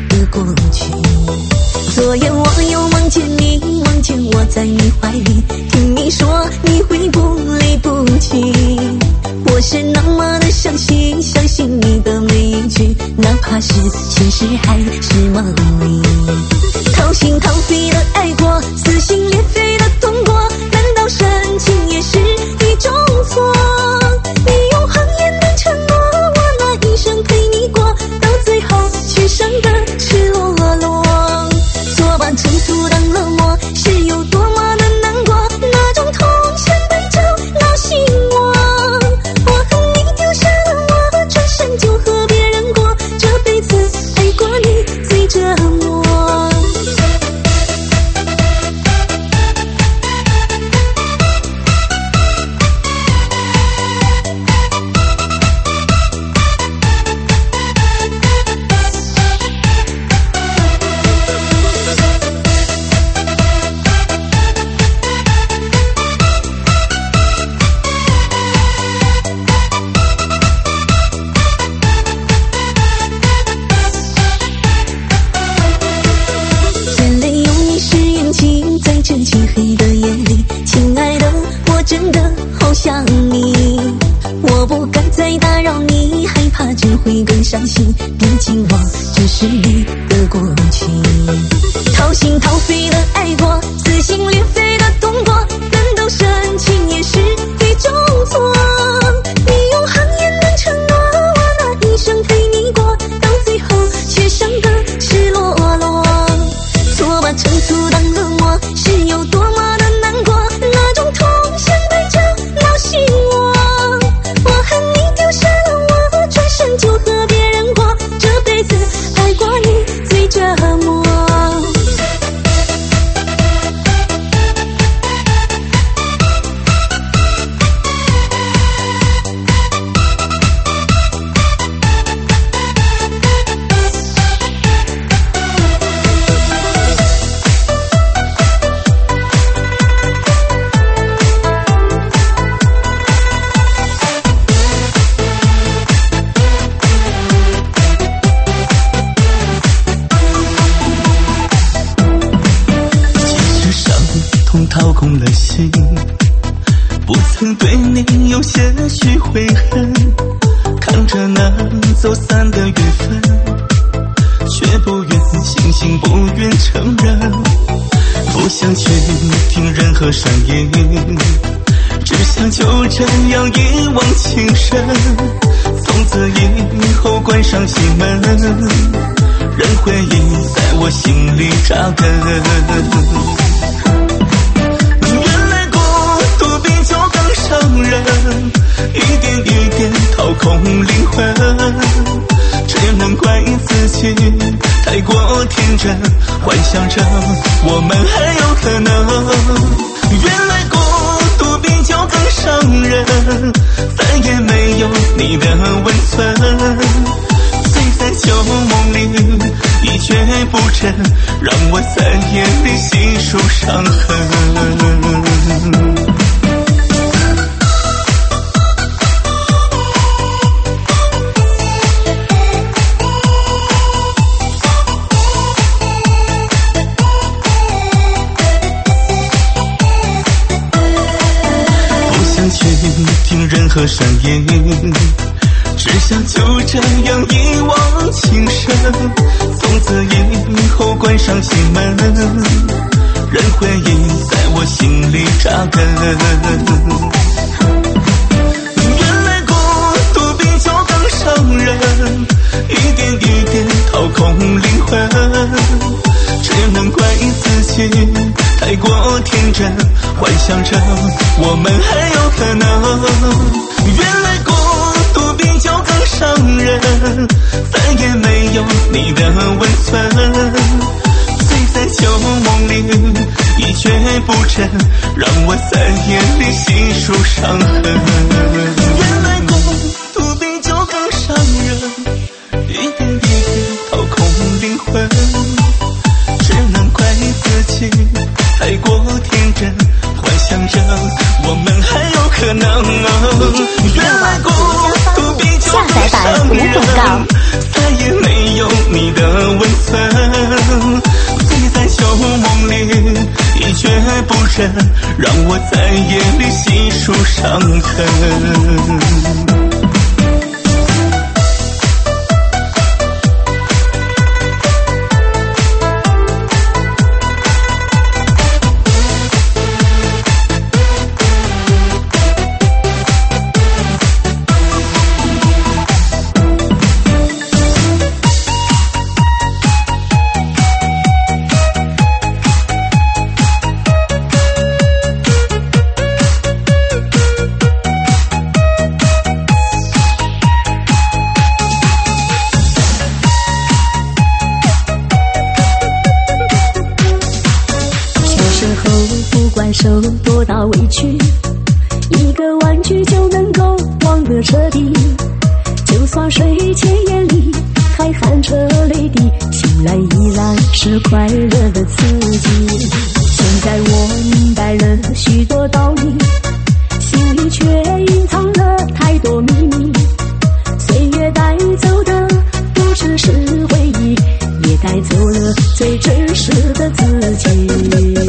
的过去。昨夜我又梦见你，梦见我在你怀里，听你说你会不离不弃。我是那么的相信，相信你的每一句，哪怕是现实还是梦里。掏心掏肺的爱过，撕心裂肺的痛过，难道深情也是一种错？你用谎言的承诺，我那一生陪你过，到最后却伤得赤裸裸。错把尘土当了我，是有多么的难过，那种痛像被照烙心窝。我恨你丢下了我，转身就和别人过，这辈子爱过你最折磨。这漆黑的夜里，亲爱的，我真的好想你。我不敢再打扰你，害怕只会更伤心。毕竟我只是你的过去。掏心掏肺的爱过，撕心裂肺的痛过，难道深情也是一种错？你用谎言的承诺，我那一生陪你过，到最后却伤得赤裸裸。错把尘土当了我，是有多么的难过，那种痛像被照烙心窝。我恨你丢下了我，转身就和别人过，这辈子爱过你最折磨。 掏空了心，不曾对你有些许悔恨，看着那走散的缘分，却不愿醒醒，不愿承认，不想去听任何声音，只想就这样一往情深，从此以后关上心门，任回忆在我心里扎根。伤人，一点一点掏空灵魂，只能怪自己太过天真，幻想着我们还有可能。原来孤独比酒更伤人，再也没有你的温存，醉在旧梦里一蹶不振，让我在夜里细数伤痕。听任何声音，只想就这样一往情深，从此以后关上心门，任回忆在我心里扎根。原来孤独比酒更伤人，一点一点掏空灵魂，只能怪自己太过天真，幻想着我们还有可能。原来孤独比酒更伤人，再也没有你的温存，醉在旧梦里一蹶不振，让我在夜里细数伤痕。原来孤独比酒更伤人，一点一点掏空灵魂，只能怪自己太过天真，幻想着我们还有可能。原来孤独比酒更伤人，再也没有你的温存， 人，让我在夜里细数伤痕。 受多大委屈，一个玩具就能够忘得彻底。就算睡前眼里还含着泪滴，醒来依然是快乐的刺激。现在我明白了许多道理，心里却隐藏了太多秘密。岁月带走的不只是回忆，也带走了最真实的自己。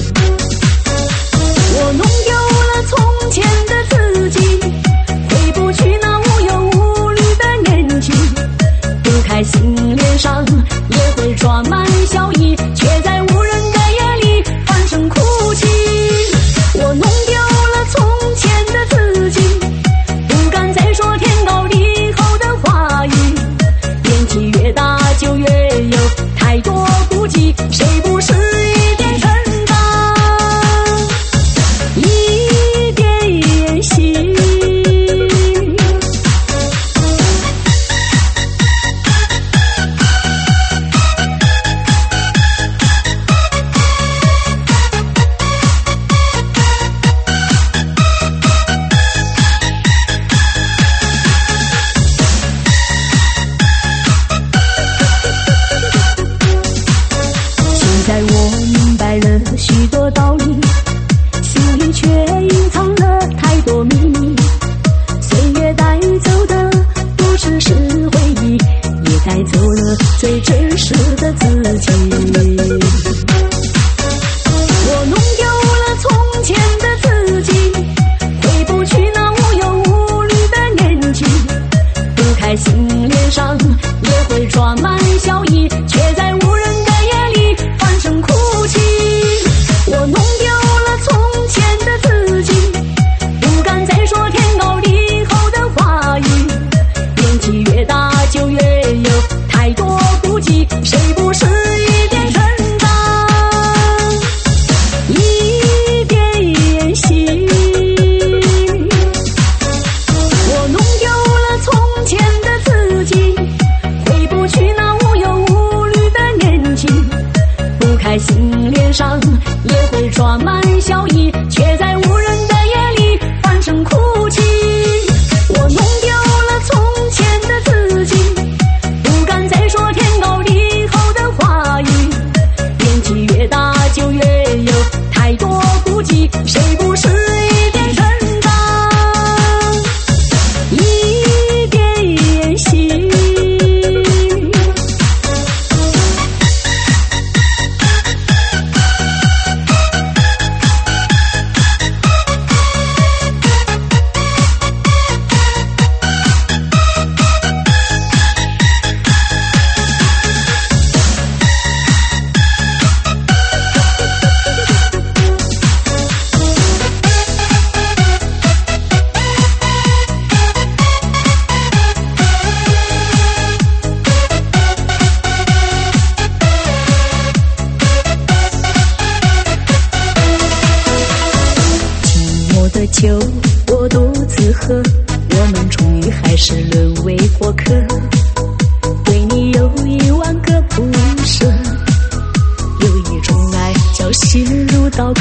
我弄丢了从前的自己，回不去那无忧无虑的年纪。不开心脸上也会装满笑意，却在无人的夜里放声哭泣。我弄丢了从前的自己，不敢再说天高地厚的话语。年纪越大就越有太多顾忌，谁不是一点成长，一点演习。现在我明白了许多道理，心里却隐藏了太多秘密。岁月带走的不只是回忆，也带走了最真实的自己。我弄丢了从前的自己，回不去那无忧无虑的年纪。不开心脸上也会装满笑意，却在无人的夜里放声哭泣。我弄丢了从前的自己，不敢再说天高地厚的话语。年纪越大就越有太多顾忌，谁不是一点成长，一点演习。我弄丢了从前的自己，回不去那无忧无虑的年纪。不开心脸上也会装满笑意，却在无人的夜里放声哭泣。我弄丢了从前的自己，不敢再说天高地厚的话语。年纪越大就越有太多顾忌，谁不是一点成长，一点演习。的酒我独自喝，我们终于还是沦为过客。对你有1万个不舍，有一种爱叫心如刀割。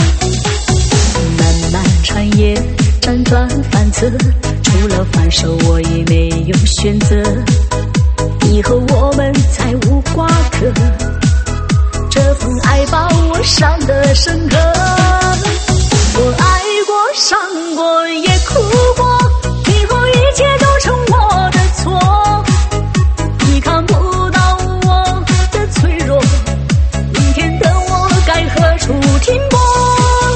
漫漫长夜辗转反侧，除了放手我也没有选择。以后我们再无瓜葛，这份爱把我伤得深刻。我爱过，伤过，也哭过，以后一切都成我的错。你看不到我的脆弱，明天的我该何处停泊？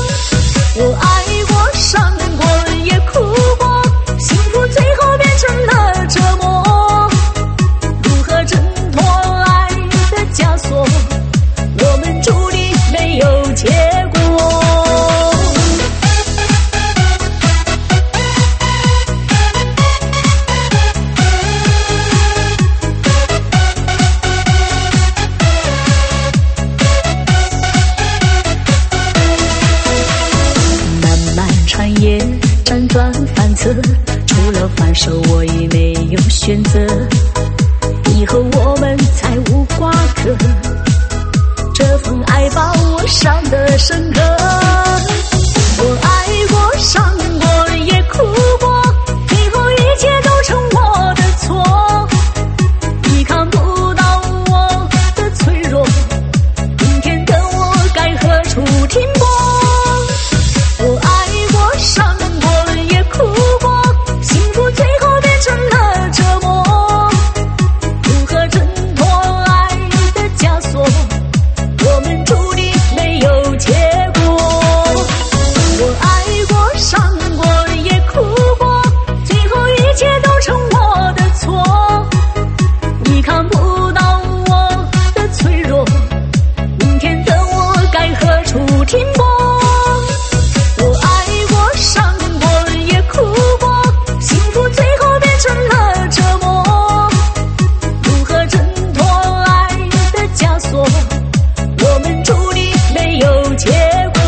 选择，以后我们再无瓜葛。这份爱把我伤得深刻，我爱过，伤过，也哭过，以后一切都成我的错。你看不到我的脆弱，明天的我该何处停泊？我爱过，伤过，也哭过，幸福最后变成了折磨。如何挣脱爱的枷锁？我们注定没有结果。我爱过，伤过，也哭过，最后一切都成我的错。你看不到我的脆弱，明天的我该何处停泊？我爱过，伤过，也哭过，幸福最后变成了折磨。如何挣脱爱的枷锁？我们注定没有结果。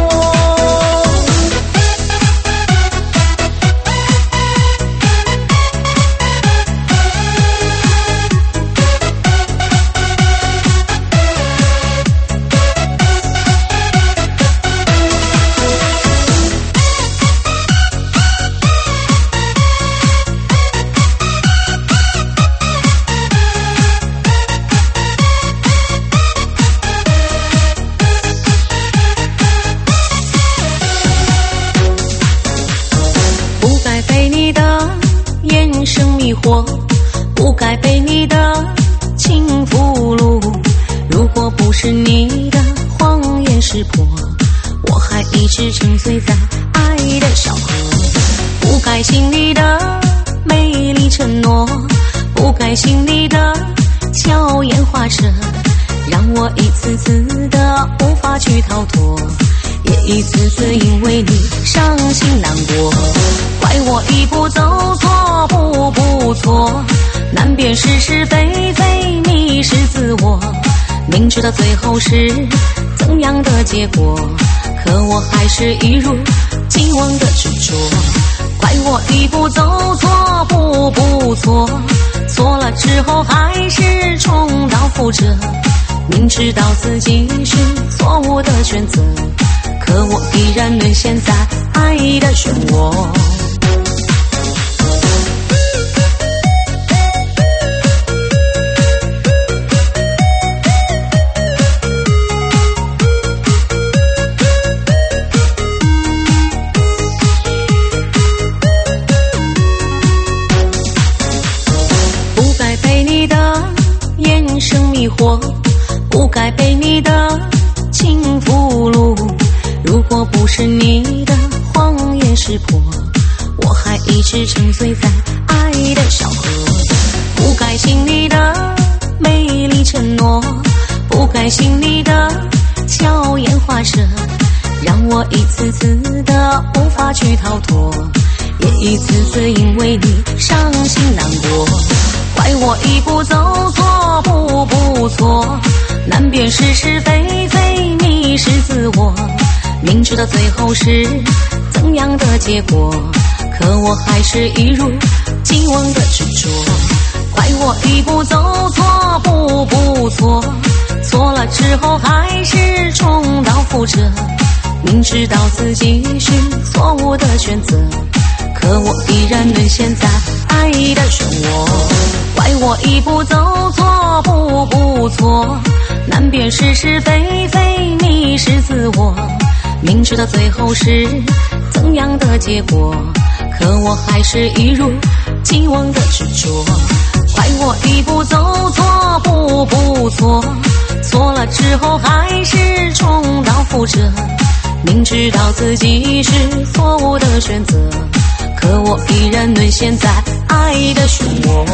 不该被你的眼神迷惑，不该被你的情俘虏。如果不是你的谎言识破，我还一直沉醉在爱的小河。不该心里的美丽承诺，不该心里的巧言滑舌，让我一次次的无法去逃脱，也一次次因为你伤心难过。怪我一步走错，步步错，难辨是是非非，迷失自我。明知道最后是怎样的结果，可我还是一如既往的执着。怪我一步走错，步步错，错了之后还是重蹈覆辙。明知道自己是错误的选择，可我依然沦陷在爱的漩涡。不该被你的眼神迷惑，不该被你的情俘虏。如果不是你的谎言识破，我还一直沉醉在爱的小河。不该心里的美丽承诺，不该心里的巧言滑舌，让我一次次的无法去逃脱，也一次次因为你伤心难过。怪我一步走错，步步错，难辨是是非非，迷失自我。明知道最后是怎样的结果，可我还是一如既往的执着。怪我一步走错，步步错，错了之后还是重蹈覆辙。明知道自己是错误的选择，可我依然沦陷在爱的漩涡。怪我一步走错，步步错，难辨是是非非，迷失自我。明知道最后是怎样的结果，可我还是一如既往的执着。怪我一步走错，步步错，错了之后还是重蹈覆辙。明知道自己是错误的选择，可我依然沦陷在爱的漩涡。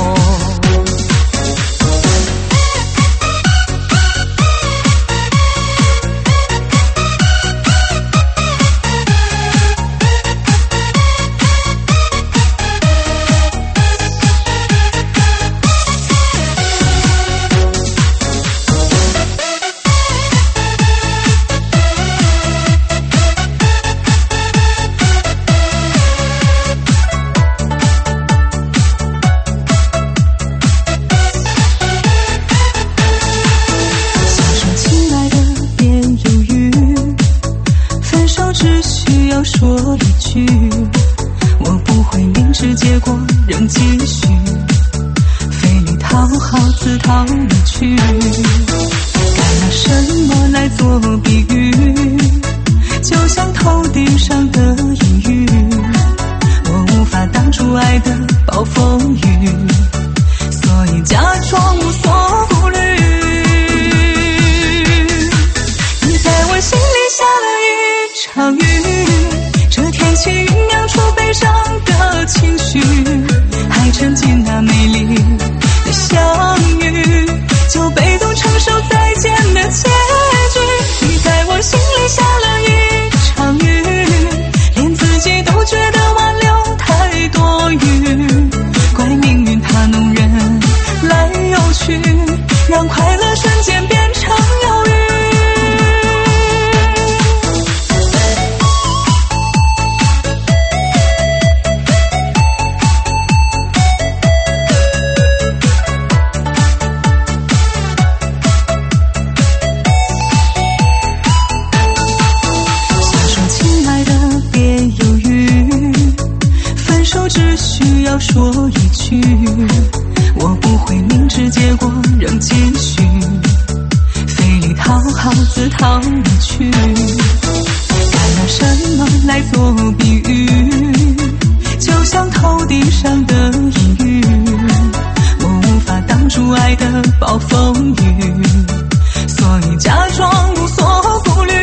逃离去，该用什么来做比喻？就像头顶上的阴雨，我无法挡住爱的暴风雨，所以假装无所顾虑。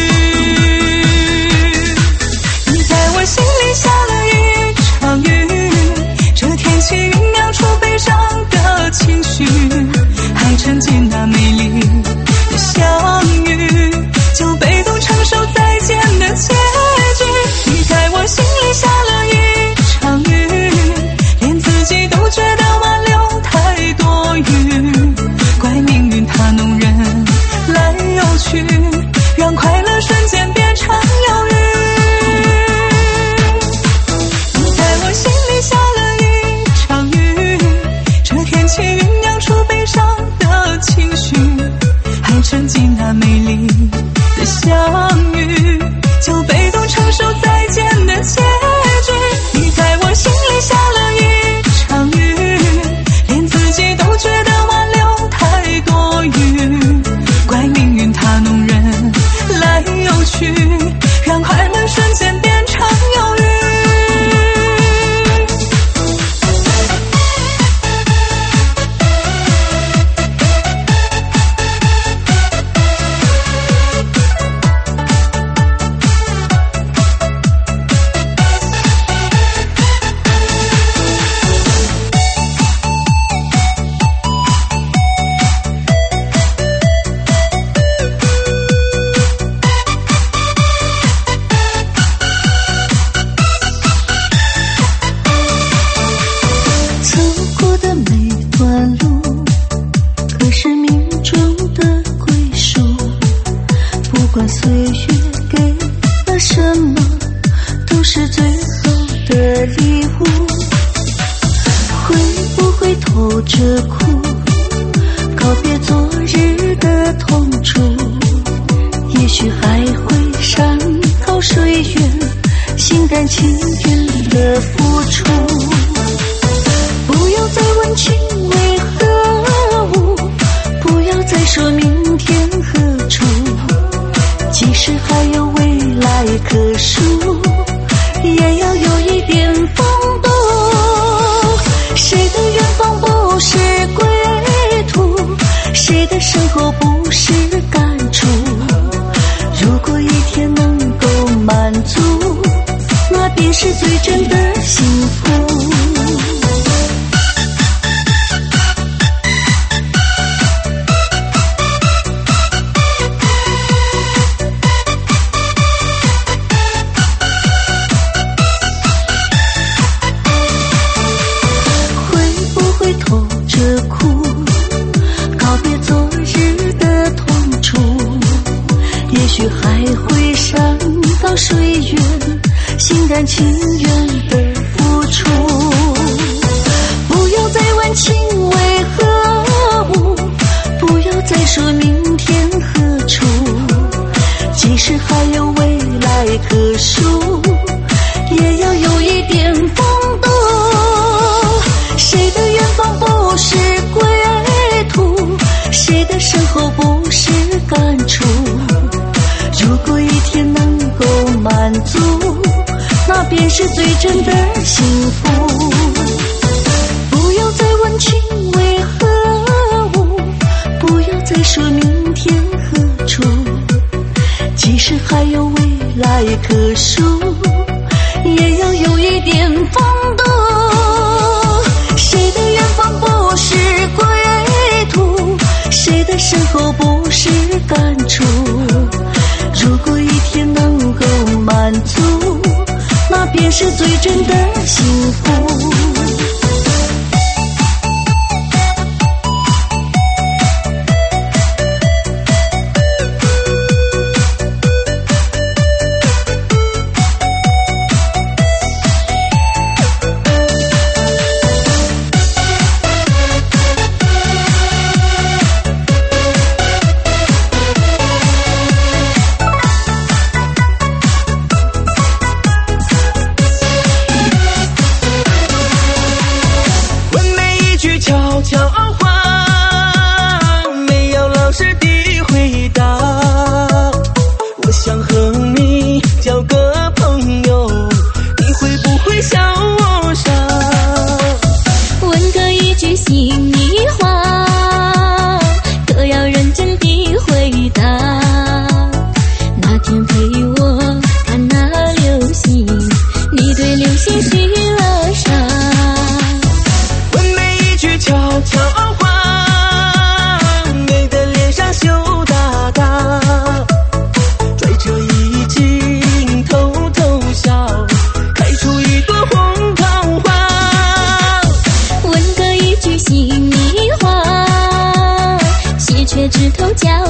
你在我心里下了一场雨，这天气酝酿出悲伤的情绪，还沉浸那美丽的相遇，就被动承受再见的结局。你在我心里下了一场雨，连自己都觉得挽留太多余，怪命运它弄人来又去，让快乐瞬间变成忧郁。你在我心里下了一场雨，这天气酝酿出悲伤的情绪，还沉浸那美丽的相遇，就被动承受再见的结局。你在我心里下了一场雨，连自己都觉得挽留太多余，怪命运它弄人来又去，让快乐瞬间变成忧郁。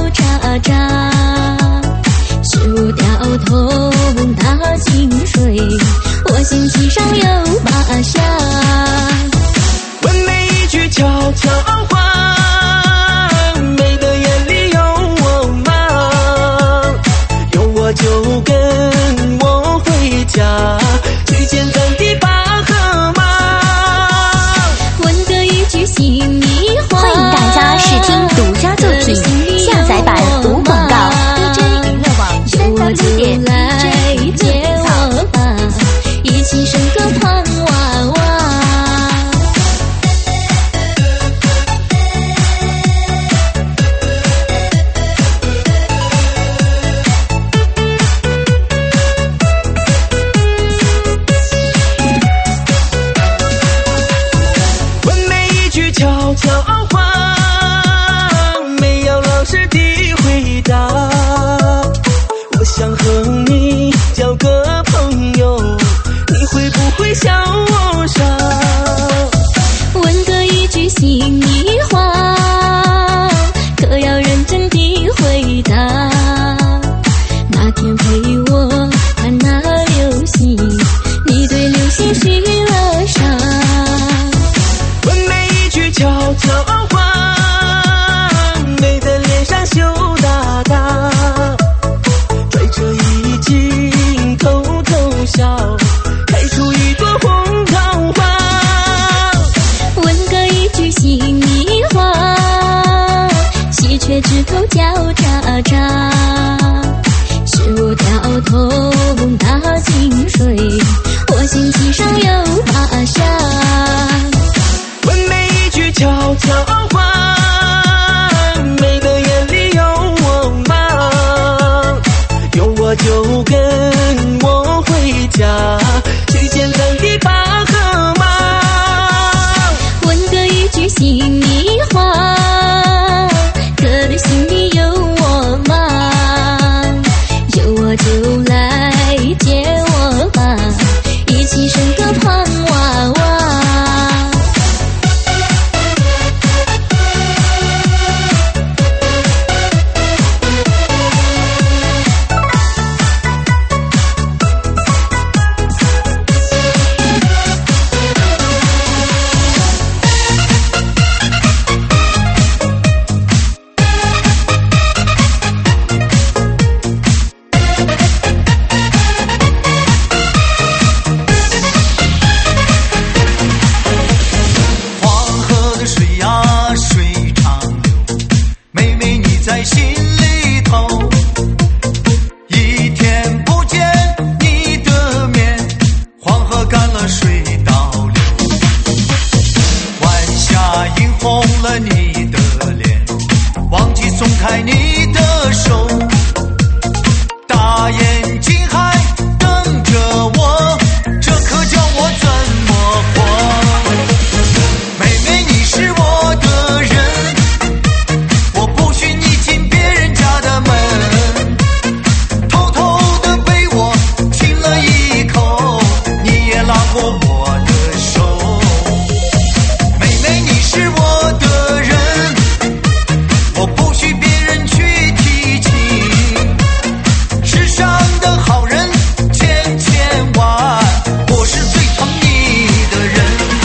渣渣，输掉头大清水，我心机上有把下。 问每一句悄悄话，美的眼里有我吗？有我就跟我回家，去见咱的爸和妈。 问个一句心里话， 欢迎大家试听独家作品，下载版无广告。DJ 娱乐网3W.DJ 接我吧，一起生个胖娃娃。 问每一句悄悄话，没有老实的回答。我想和你交个朋友，你会不会笑我傻？ 问个一句心里话，可要认真的回答。那天陪我看那流星，你对流星许了啥？ 问每一句悄悄话，美的脸上羞答答，拽着衣襟偷偷笑，开出一朵红桃花。 问个一句心里话，喜鹊枝头叫喳喳，输掉头大清水，我心机上有把下。 问每一句悄悄话，美的眼里有我吗？有我就跟我回家，去见咱的爸和妈。 问个一句心里话，哥的心里有我吗？有我就来接我吧，一起生个胖娃娃。 黄河的水呀水长流，妹妹你在心里头。一天不见你的面，黄河干了水倒流。晚霞映红了你的脸，忘记松开你的手。大眼睛还等着我，这可叫我怎么活？妹妹你是我的人，我不许你进别人家的门。偷偷的被我亲了一口，你也拉过我的手。妹妹你是我的人，我不许别人去提起。世上的好人千千万，我是最疼你的人。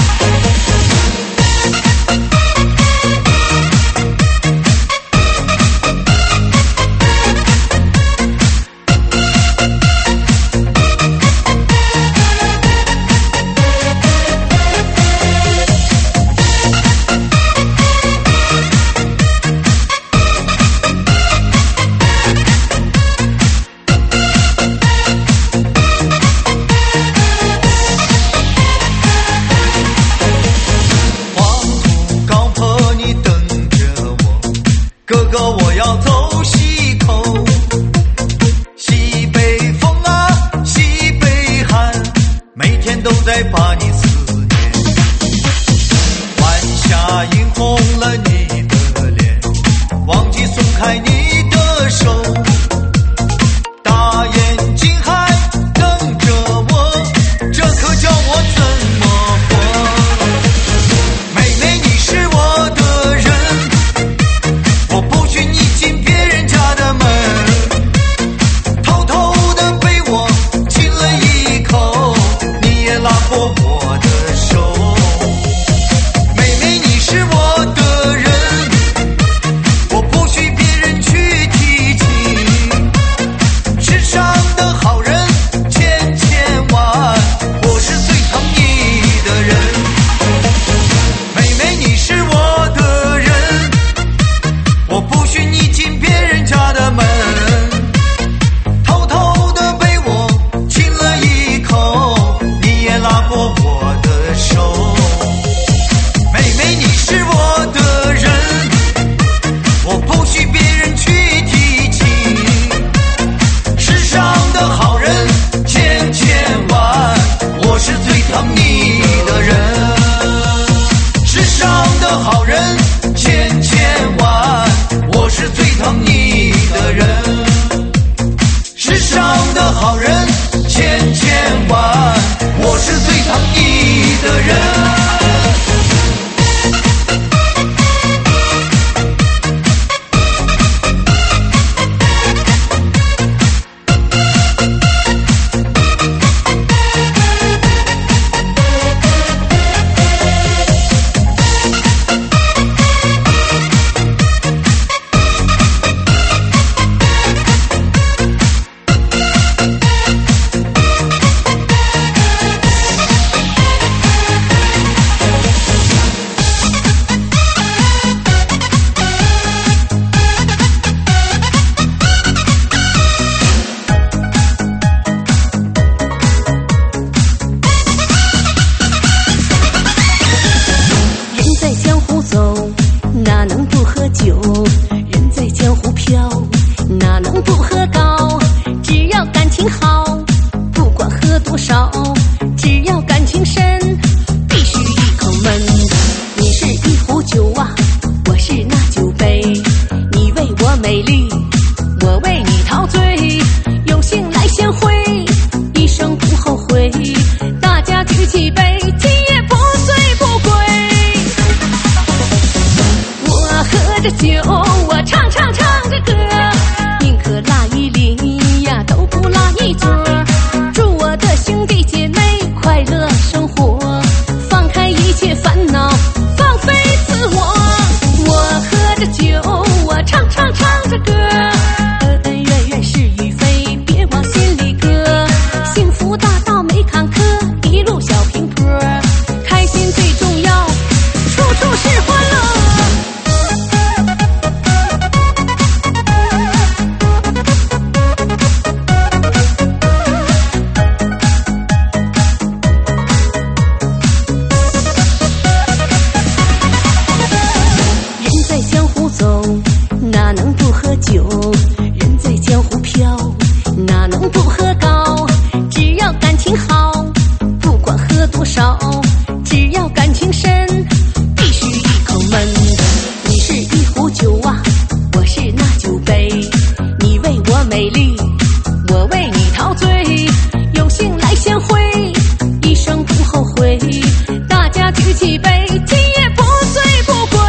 黄土高坡你等着我，哥哥我要走西口。西北风啊西北寒，每天都在把你思念。晚霞映红了你的脸，忘记松开你的手。大眼睛还等着我，这可叫我怎么活？妹妹你是我的人，我不许你进别人哪能不喝高？只要感情好，不管喝多少，只要感情深，必须一口闷。你是一壶酒啊，我是那酒杯，你为我美丽，我为你陶醉，有幸来相会，一生不后悔。大家举起杯，今夜不醉不归。我喝着酒，我唱着歌，宁可拉一铃呀，都不拉一嘴儿。祝我的兄弟姐妹快乐生活，放开一切烦恼，放飞自我。我喝着酒，我唱着歌，恩恩怨怨是与非，别往心里搁。幸福大道没坎坷，一路小平坡，开心最重要，处处是欢乐。哪能不喝酒？人在江湖飘，哪能不喝高？只要感情好，不管喝多少，只要感情深，必须一口闷。你是一壶酒啊，我是那酒杯，你为我美丽，我为你陶醉，有幸来相会，一生不后悔。大家举起杯，今夜不醉不归。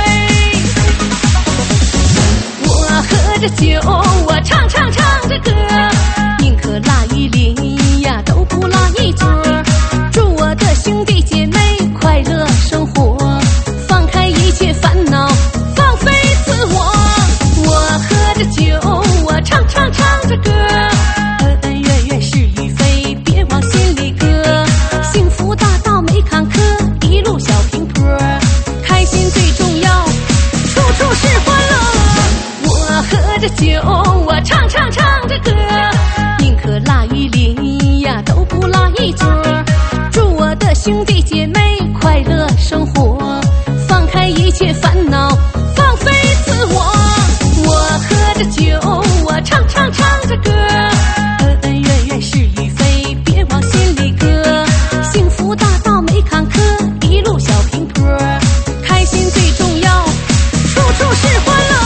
喝着酒，我唱着歌，宁可拉一铃呀，都不拉一嘴儿。祝我的兄弟姐妹快乐生活，放开一切烦恼，放飞自我。我喝着酒，我唱着歌，恩恩怨怨是与非，别往心里搁。幸福大道没坎坷，一路小平坡，开心最重要，处处是欢乐。我喝着酒，我唱着歌，宁可拉一铃呀，都不拉一嘴儿。祝我的兄弟姐妹快乐生活，放开一切烦恼，放飞自我。我喝着酒，我唱着歌，恩恩怨怨是与非，别往心里搁。幸福大道没坎坷，一路小平坡，开心最重要，处处是欢乐。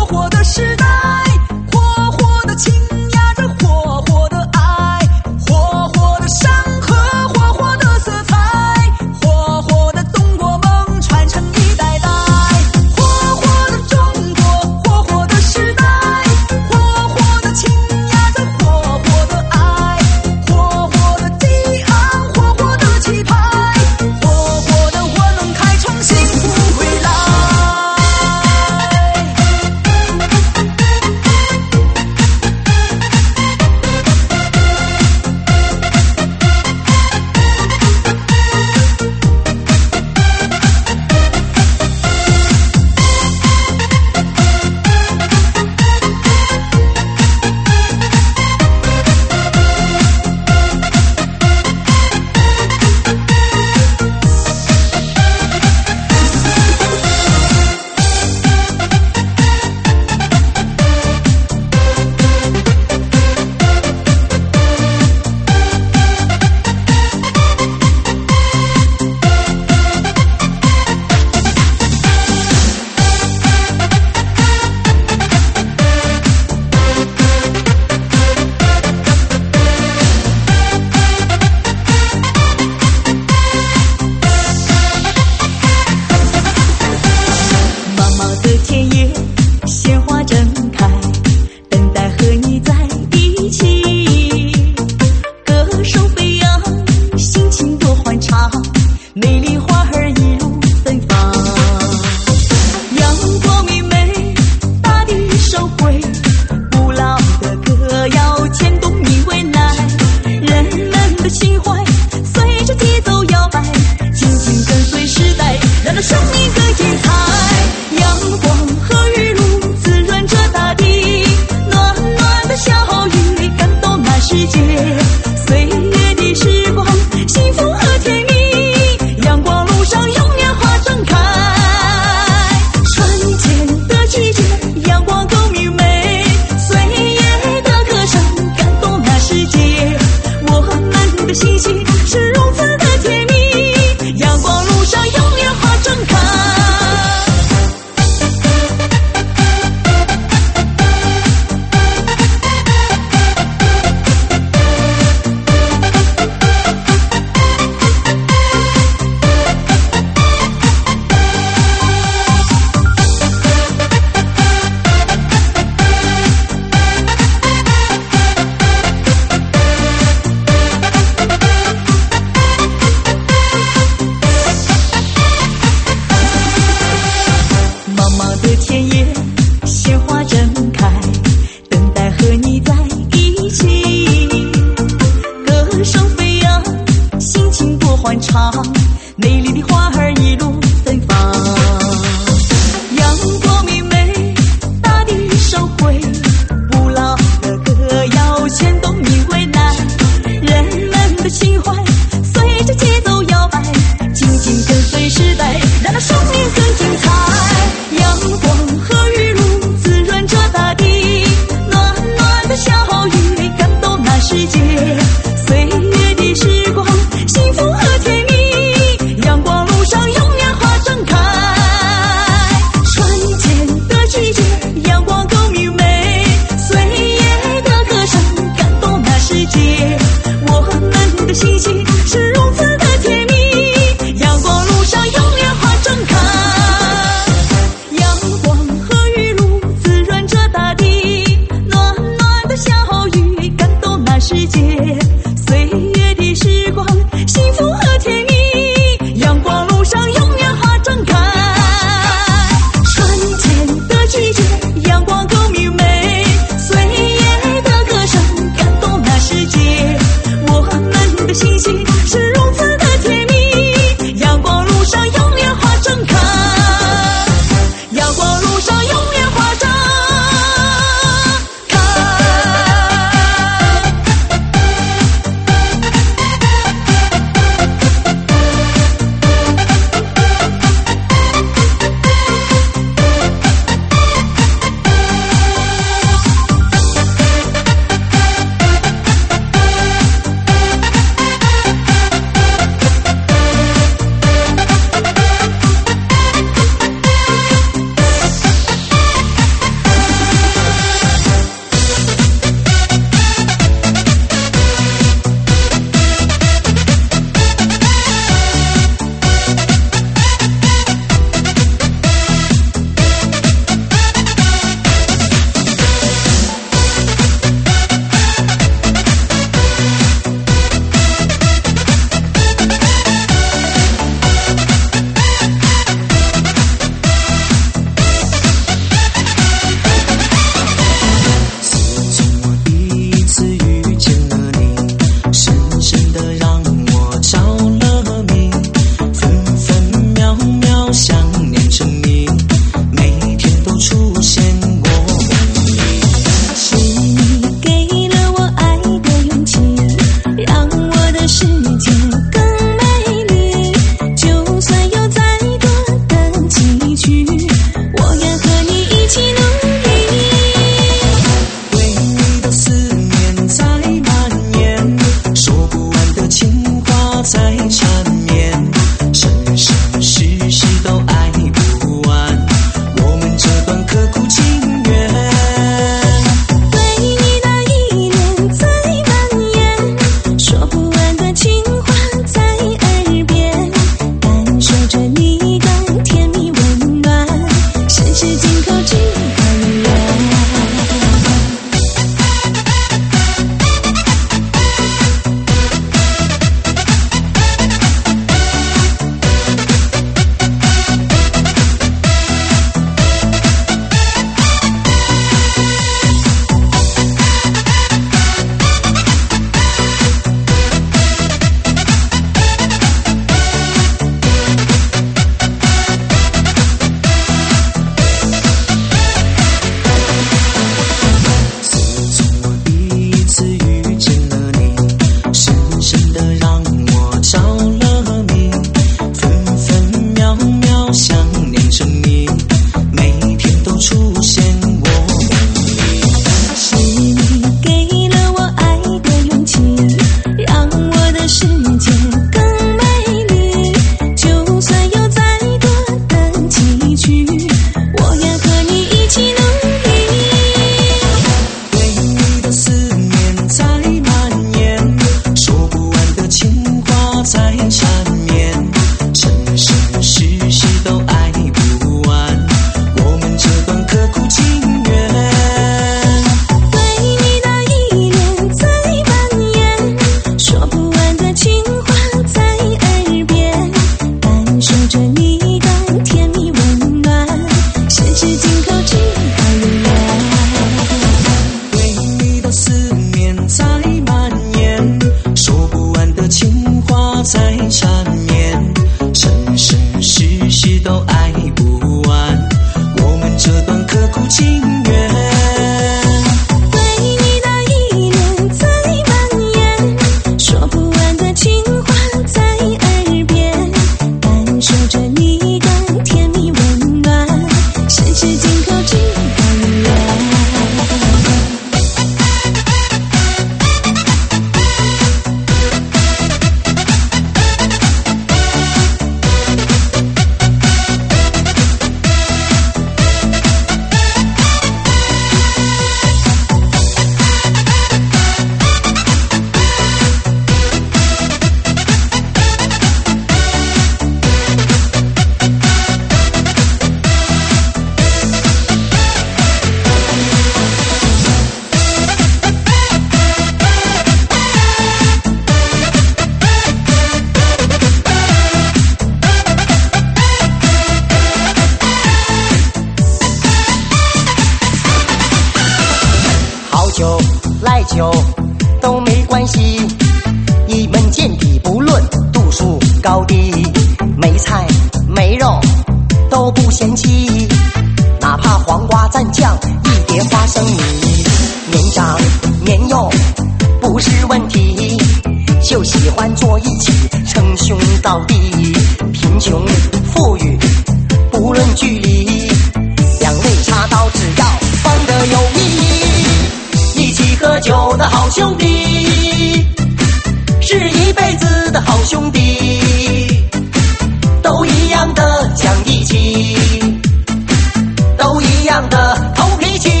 高低，没菜没肉都不嫌弃，哪怕黄瓜蘸酱一碟花生米，年长年幼不是问题，就喜欢坐一起称兄道弟，贫穷富裕不论距离，两肋插刀只要放得有意，一起喝酒的好兄弟是一辈子的好兄弟，都一样的讲义气，都一样的头脾气，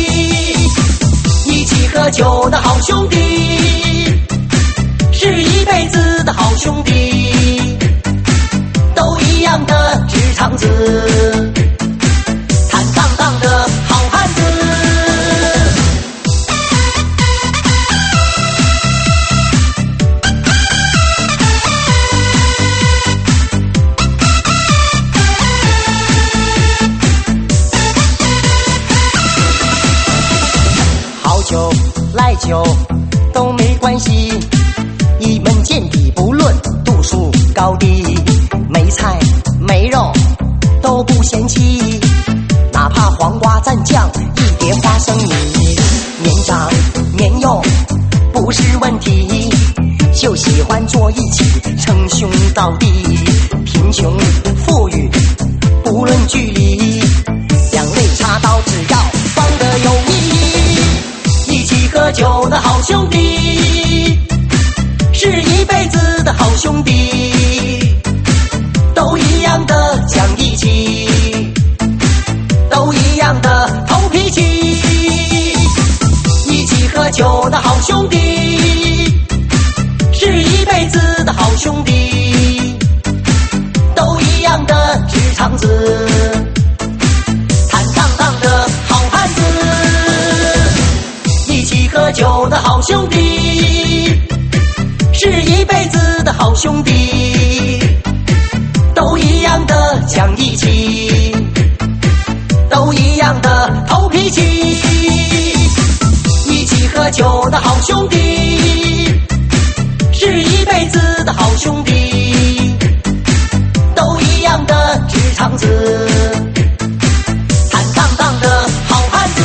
一起喝酒的好兄弟是一辈子的好兄弟，都一样的直肠子，坦荡荡的好汉子。好酒赖酒都没关系，一门见底不论度数高低，没菜没肉都不嫌弃，哪怕黄瓜蘸酱一碟花生米，年长年幼不是问题，就喜欢坐一起称兄道弟，贫穷富裕不论距离，两肋插刀只要放得有意，一起喝酒的好兄弟是一辈子的好兄弟，都一样的讲义气，都一样的头脾气，一起喝酒的好兄弟是一辈子的好兄弟，都一样的直肠子，坦荡荡的好汉子，一起喝酒的好兄弟是一辈子的好兄弟，都一样的讲义气，都一样的头脾气，一起喝酒的好兄弟是一辈子的好兄弟，都一样的直肠子，坦荡荡的好汉子。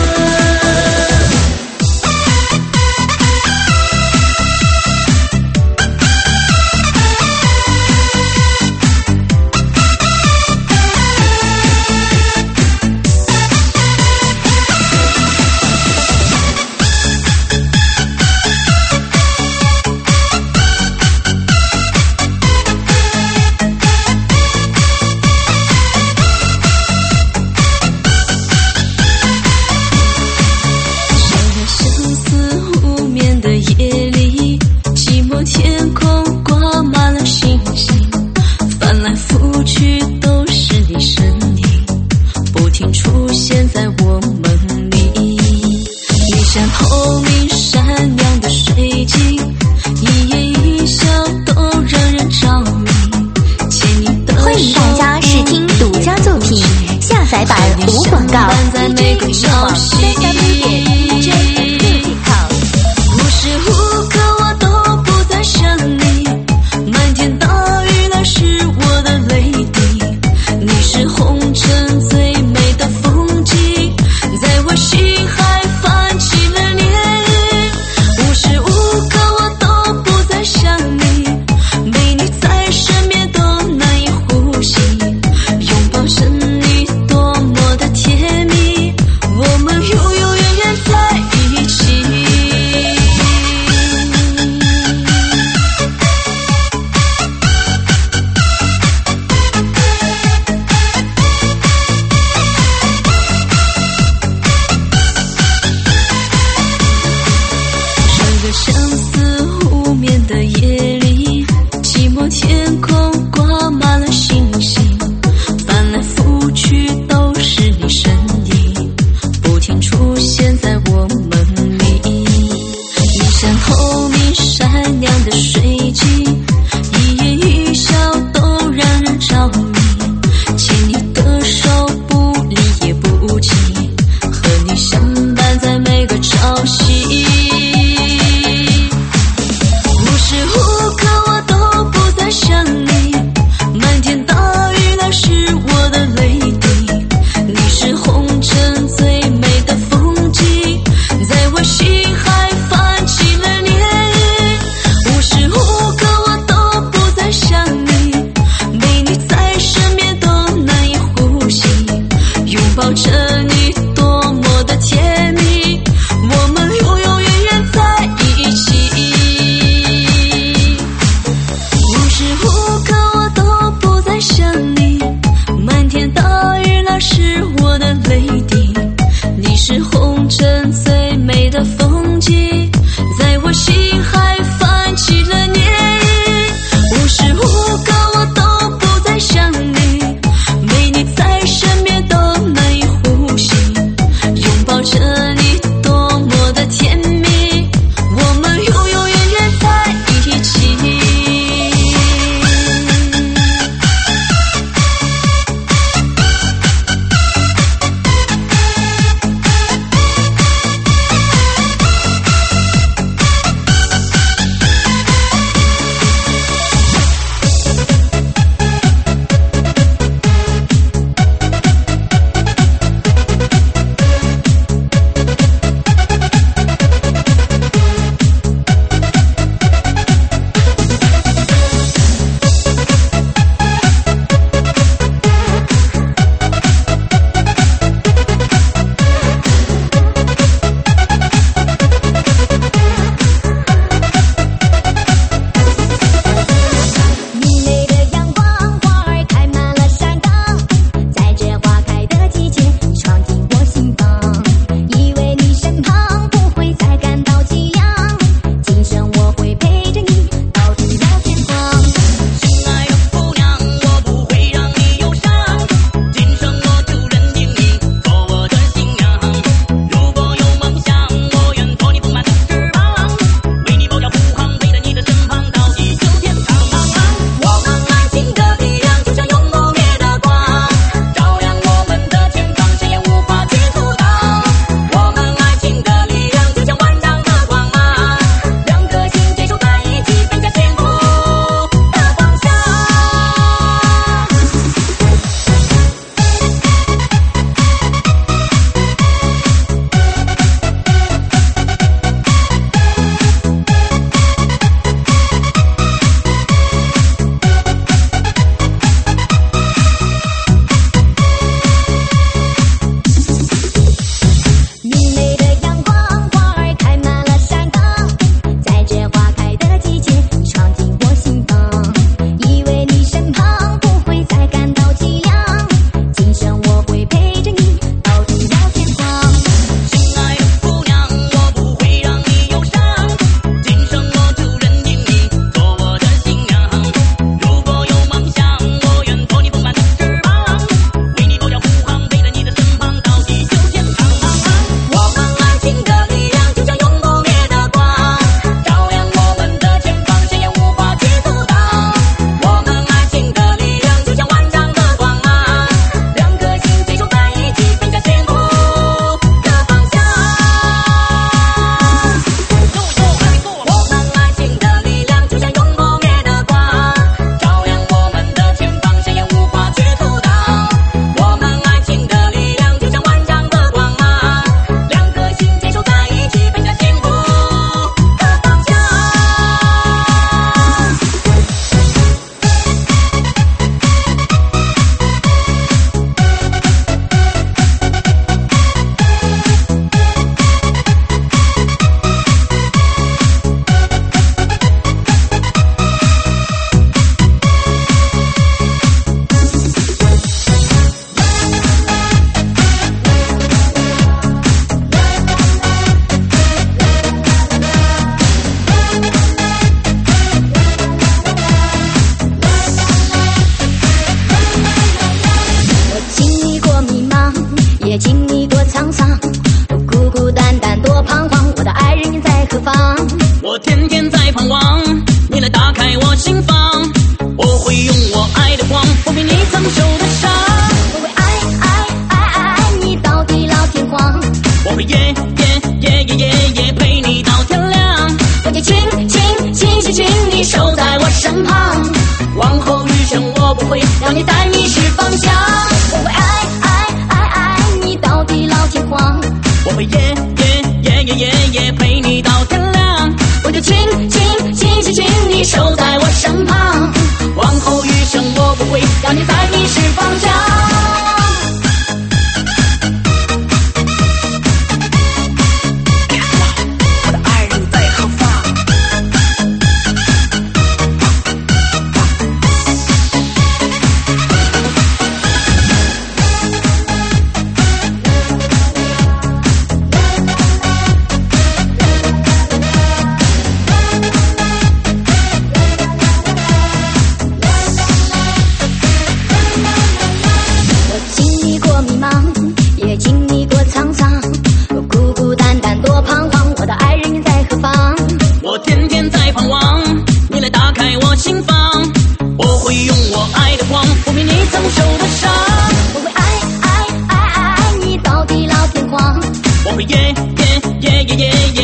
拥抱着你多么的甜蜜，我们拥有是红尘最美的风景，在我心还泛起了涟漪。无时无刻我都不再想你，没你在身边都难以呼吸，拥抱着你多么的甜蜜，我们永永远远在一起。 让你带迷失方向。我会爱你到地老天荒， 我会夜陪你到天亮。 我就请你守在我身旁， 往后余生我不会让你再迷失方向。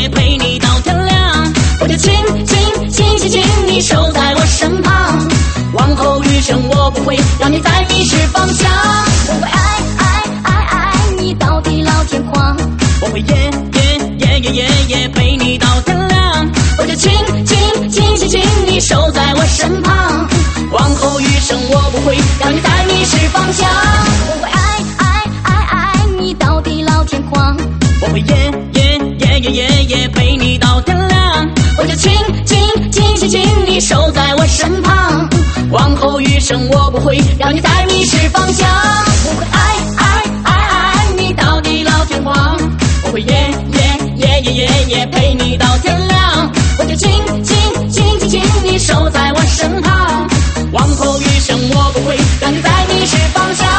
夜陪你到天亮。我就亲你守在我身旁，往后余生我不会让你再迷失方向。 我会爱你到地老天荒， 我会夜陪你到天亮。我就亲你守在我身旁，往后余生我不会让你再迷失方向。 我会爱你到地老天荒， 我会夜陪你到天亮。我就亲你守在我身旁，往后余生我不会让你再迷失方向。 我会爱你到地老天荒，我会夜陪你到天亮。我就亲你守在我身旁，往后余生我不会让你再迷失方向。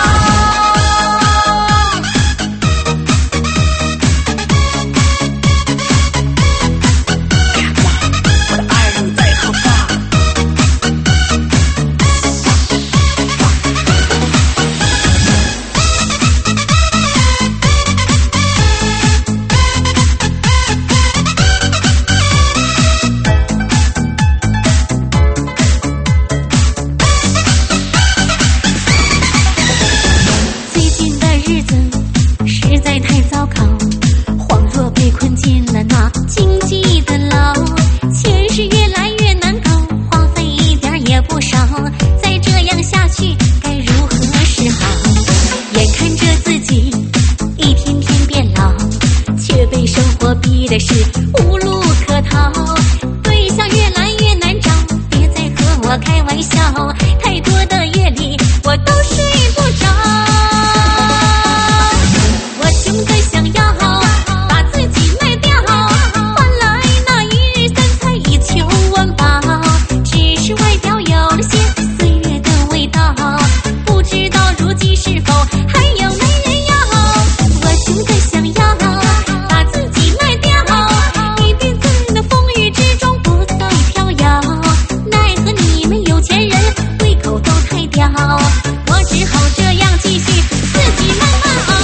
的是无路可逃，对象越来越难找，别再和我开玩笑，太多的夜里我都睡不着。我穷得想要把自己卖掉，换来那一日三菜一求温饱，只是外表有了些岁月的味道，不知道如今是否还有没人要。我穷得想要把自己卖掉，一边在那风雨之中不再飘摇，奈何你们有钱人胃口都太刁，我只好这样继续自己慢慢熬。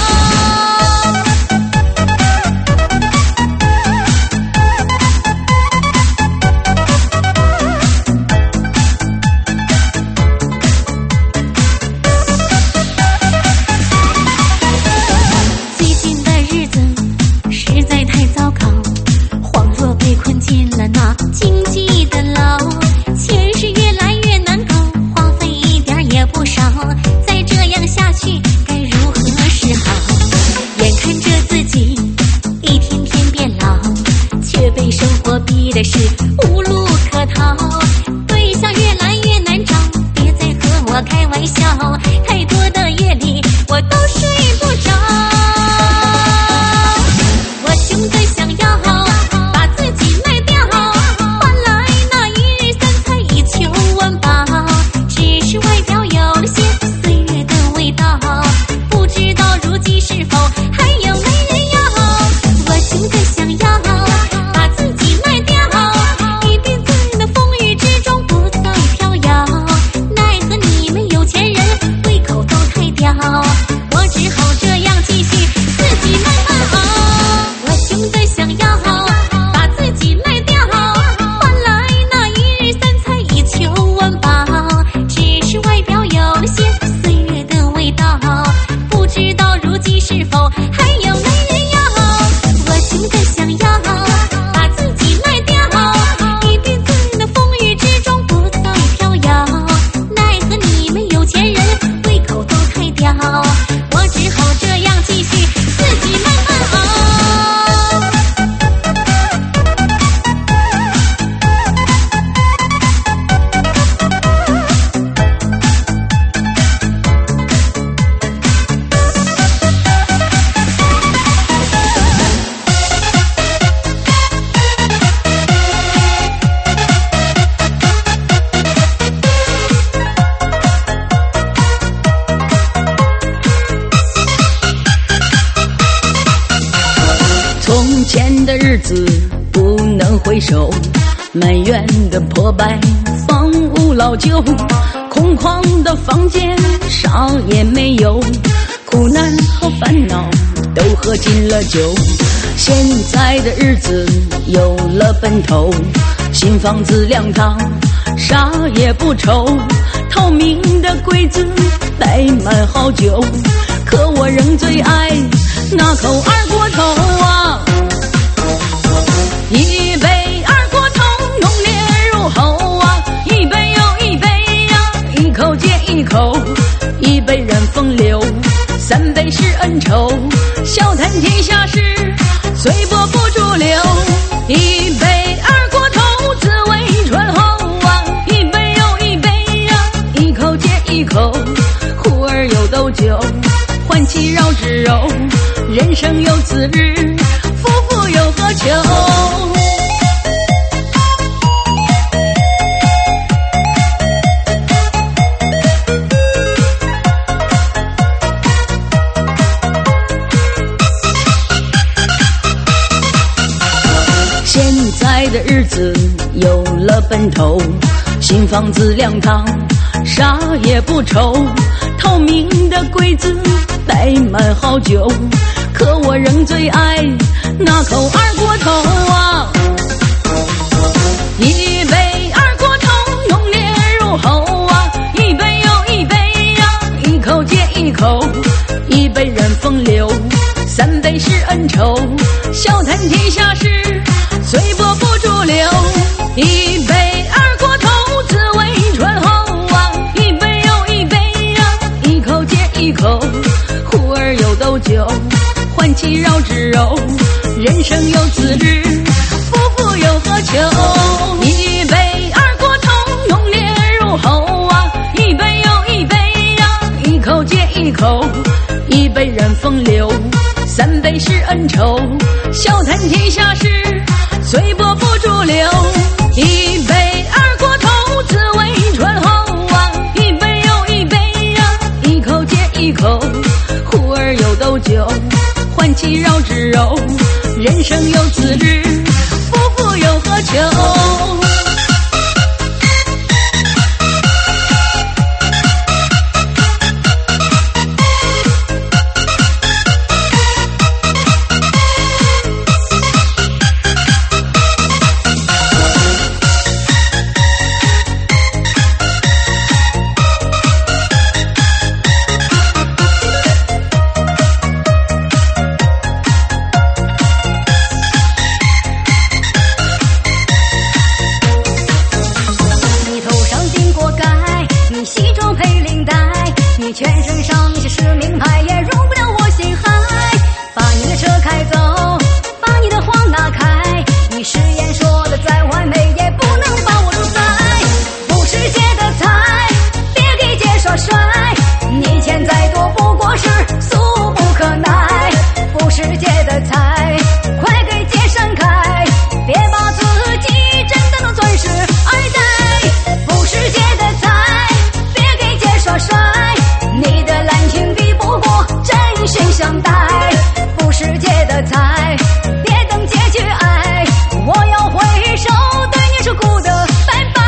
最近的日子实在太糟糕，恍若被困进了那经济的牢，钱是越来越难搞，花费一点也不少，再这样下去该如何是好？眼看着自己一天天变老，却被生活逼的是无路可逃，对象越来越难找，别再和我开玩笑，太多的夜里我都睡不着。我穷得想要把自己卖掉，换来那一日三菜一求温饱，只是外表有了些岁月的味道，不知道如今是否还有没人要。我穷得想要把自己卖掉，一边在那风雨之中不再飘摇，奈何你们有钱人胃口都太刁，我只好这样继续自己慢慢熬。我穷得想要把自己卖掉，换来那一日三菜一求温饱，只是外表有了些岁月的味道，不知道如今是否还有没人要。我穷得想要把自己卖掉，一边在那风雨之中不再飘摇，奈何你们有钱人胃口都太刁，我只好这样继续自己慢慢熬。 从前的日子不能回首，埋怨的破败房屋老旧，空旷的房间啥也没有，苦难和烦恼都喝进了酒， 现在的日子有了奔头，新房子两套，啥也不愁，透明的柜子摆满好酒，可我仍最爱那口二锅头啊！一杯二锅头浓烈入喉啊，一杯又一杯呀，一口接一口，一杯任风流，三杯是恩仇，笑谈天下事，随波不逐流。一杯二锅头滋味醇厚啊，一杯又一杯呀，一口接一口，呼儿又斗酒，欢喜绕指柔，人生有此日，夫妇又何求？现在的日子有了奔头，新房子两套，啥也不愁，透明的柜子摆满好酒，可我仍最爱那口二锅头啊！一杯二锅头浓烈入喉啊，一杯又一杯呀，一口接一口，一杯任风流，三杯是恩仇，笑谈天下事，随波不逐流。一杯二锅头滋味醇厚啊，一杯又一杯呀，一口接一口，呼儿又斗酒，欢喜绕指柔，人生有此日，夫妇又何求？一杯二锅头浓烈入喉啊，一杯又一杯呀，一口接一口，一杯任风流，三杯是恩仇，笑谈天下事，随波不逐流。一杯二锅头滋味醇厚啊，一杯又一杯呀，一口接一口，呼儿又斗酒，欢喜绕指柔，人生有此日，夫妇又何求？ 全身上些是名牌，也入不了我心海。把你的车开走，把你的谎拿开，你誓言说的再完美，也不能把我主宰。不是借的财，别给姐耍帅，你钱再多不过是俗不可耐。不是借的财，快给姐闪开，别把自己真的当钻石爱戴。不是借的财，别给姐耍帅，你的滥情比不过真心相待。不是借的财，别等姐去爱，我要挥手对你说 good 拜拜。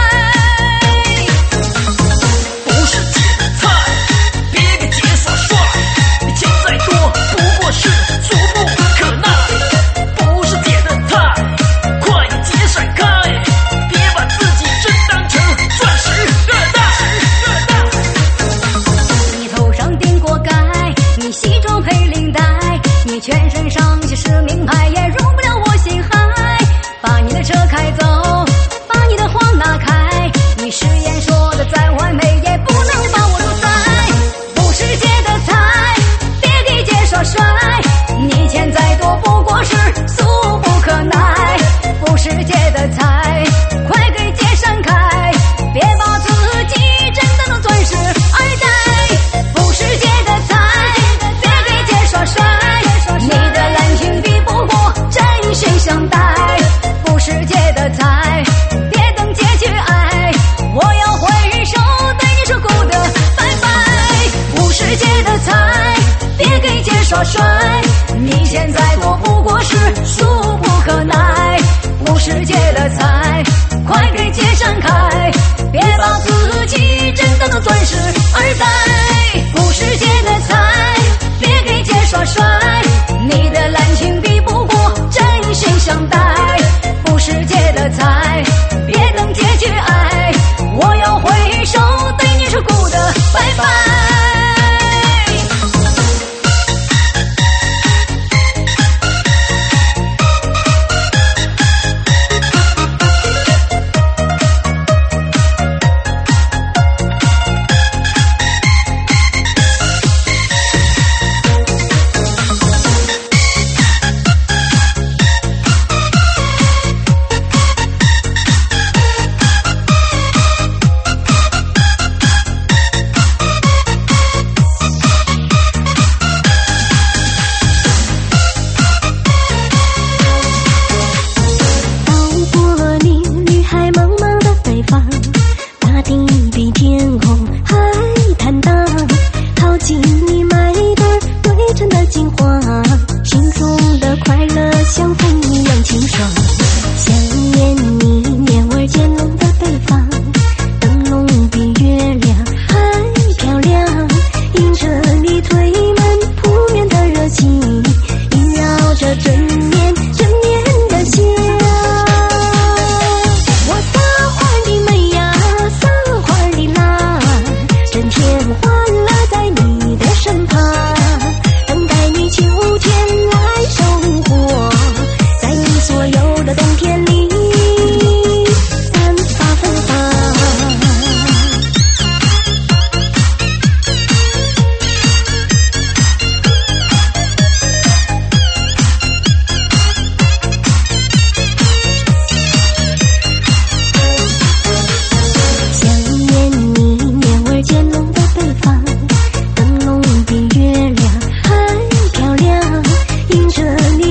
不是借的菜，别给姐耍帅，你钱再多不过是俗不可耐。不是借的菜，快给姐闪开，别把自己真当成钻石二代。 你头上顶过盖，你西装配领带，你全身上些是名牌，也入不了我心海。把你的车开走，把你的谎拿开，你誓言说的再完美，也不能把我主宰。不是借的财，别给姐耍帅，你钱再多不过是俗不可耐。不是借的财，快给姐闪开，别把自己真的当钻石爱戴。不是借的财，别给姐耍帅，你的滥情比不过真心相待。不是借的财，别等姐去爱，我要挥手对你说 good 拜拜。不是借的财，别给姐耍帅，你钱再多不过是俗不可耐。不是借的财，快给姐闪开，别把自己真的当钻石二代。不是借的财，别给姐耍帅，你的滥情比不过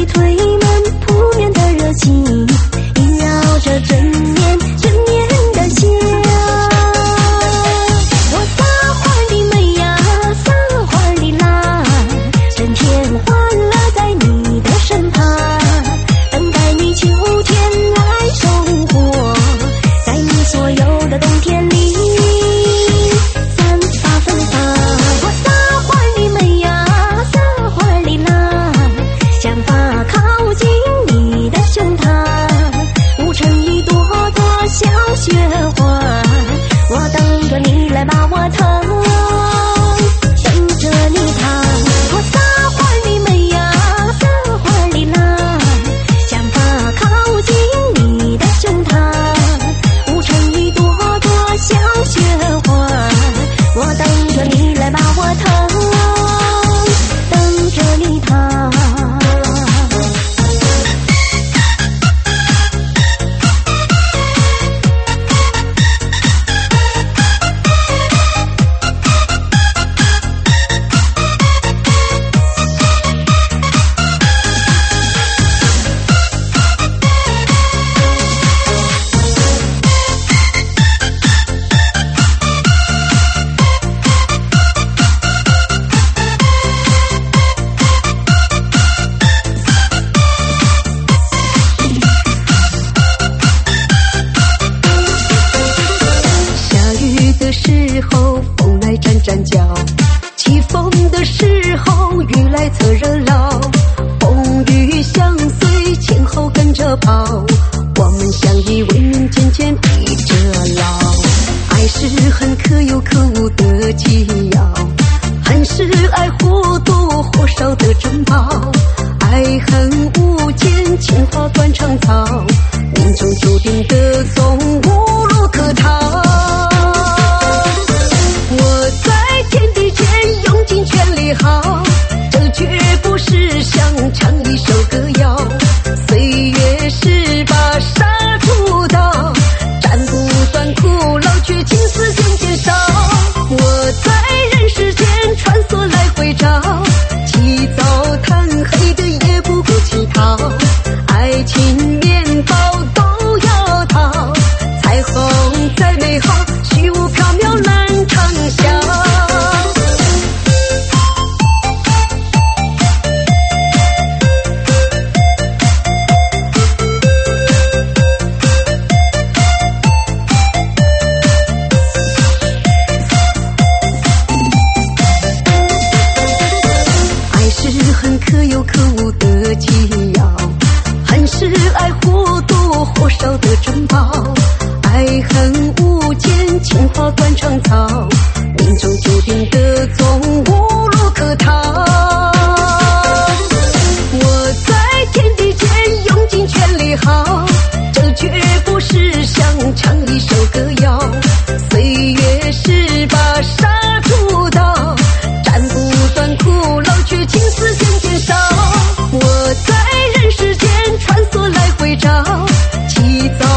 推门扑面的热情，萦绕着整年的笑。我撒欢的美呀，撒欢的啦，整天欢乐在你的身旁，等待你秋天来收获，在你所有的冬天里。雪花，我等着你来把我疼，等着你疼。我撒欢的美呀，撒欢的啦，想法靠近你的胸膛，捂成一朵朵小雪花，我等着你来把我疼，等着你疼。站脚，起风的时候雨来凑热闹，风雨相随，前后跟着跑，我们相依为命，渐渐逼着老。爱是很可有可无的解药，恨是爱或多或少的珍宝，爱恨无间，情话断肠草，命中注定的总无路可逃。我在天地间用尽全力好，这绝不是想唱一首歌谣，岁月是把杀猪刀，斩不断苦劳，却情丝渐渐少。我在人世间穿梭来回找，起早贪黑的也不顾乞讨，爱情面包都要逃，彩虹再美好，虚无缥缈难长啸。爱是很可有可无的解药，恨是爱或多或少的珍宝，爱恨无间，情话断肠草，命中注定的总无路可逃。我在天地间用尽全力好，这绝不是想唱一首歌谣，岁月是把杀猪刀，斩不断苦劳，却情丝渐渐少。我在人世间穿梭来回找，起早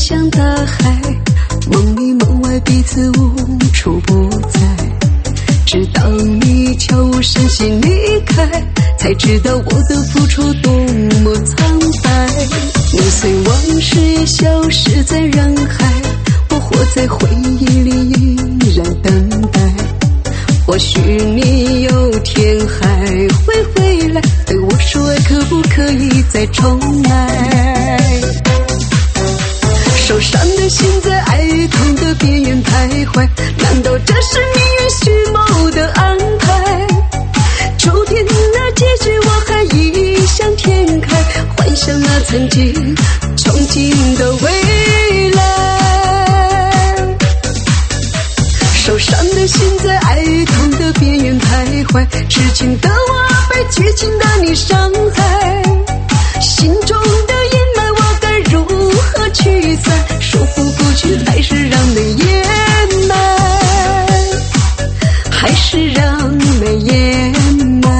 像大海，梦里梦外彼此无处不在。直到你悄无声息离开，才知道我的付出多么苍白。年岁往事也消失在人海，我活在回忆里依然等待。或许你有天还会回来，对我说爱可不可以再重来。受伤的心在爱痛的边缘徘徊，难道这是命运虚谋的安排？注定了结局我还异想天开，幻想那曾经憧憬的未来。受伤的心在爱痛的边缘徘徊，痴情的我被绝情的你伤害，心中的阴霾我该如何驱散？说服不去，还是让泪掩埋，还是让泪掩埋。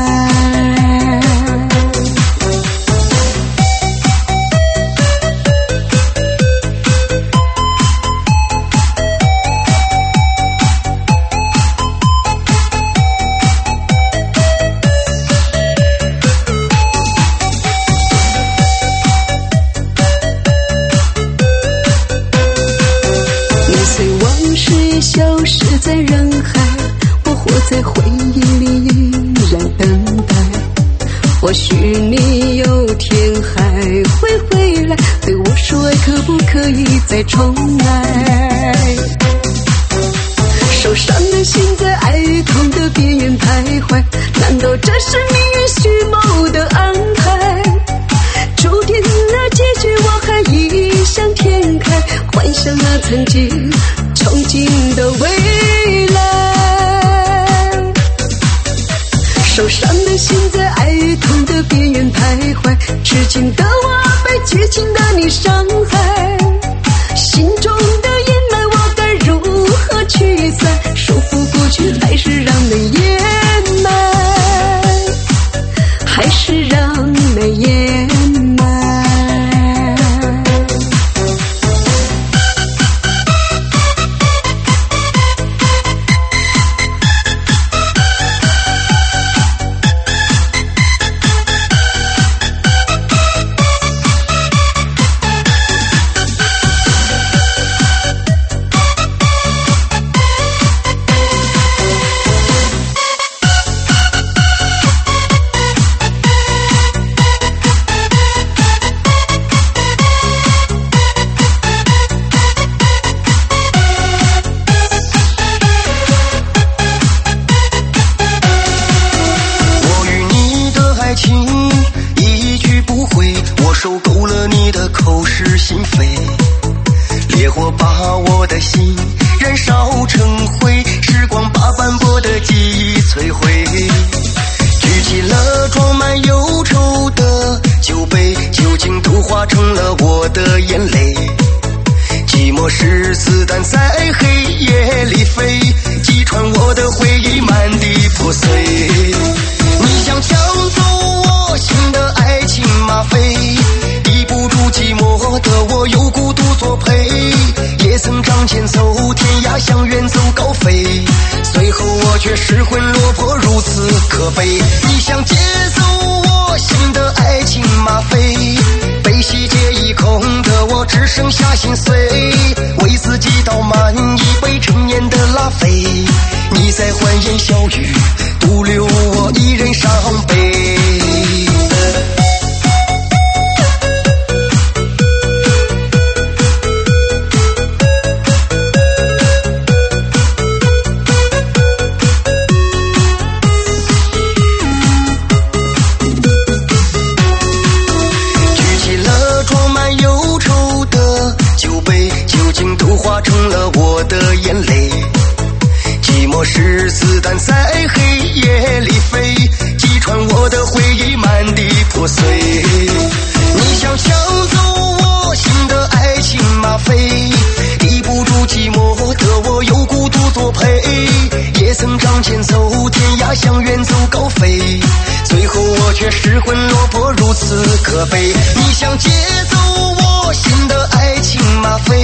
消失在人海，我活在回忆里依然等待。或许你有天还会回来，对我说爱可不可以再重来。受伤的心在爱痛的边缘徘徊，难道这是命运虚谋的安排？注定了结局我还异想天开，幻想那曾经憧憬的未来。受伤的心在爱痛的边缘徘徊，痴情的我被绝情的你伤害，心中的阴霾我该如何驱散？说服不去，还是让泪掩埋，还是让泪掩埋。 受够了你的口是心非，烈火把我的心燃烧成灰，时光把斑驳的记忆摧毁。举起了装满忧愁的酒杯，酒精都化成了我的眼泪。寂寞是子弹在黑夜里飞，击穿我的回忆满地破碎。你想抢走我心的爱情吗啡，抵不住寂寞的我有孤独作陪，也曾仗剑走天涯，想远走高飞，随后我却失魂落魄，如此可悲。你想借走我心的爱情吗啡，被洗劫一空的我只剩下心碎，为自己倒满一杯陈年的拉菲，你在欢言笑语独留我一人伤悲。化成了我的眼泪，寂寞是子弹在黑夜里飞，击穿我的回忆满地破碎。你想抢走我心的爱情吗啡，抵不住寂寞的我有孤独作陪，也曾仗剑走天涯，想远走高飞，最后我却失魂落魄，如此可悲。你想借走我心的爱情吗啡，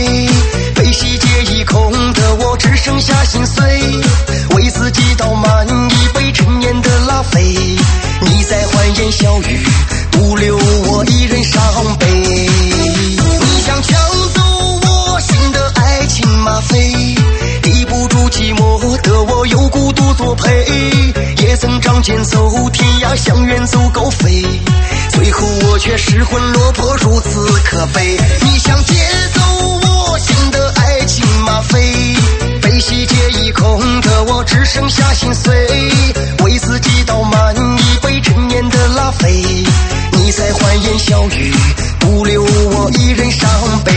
仗剑走天涯，向远走高飞。最后我却失魂落魄，如此可悲。你想劫走我心的爱情吗啡，悲喜皆已空的我只剩下心碎，为自己倒满一杯陈年的拉菲。你在欢言笑语，不留我一人伤悲。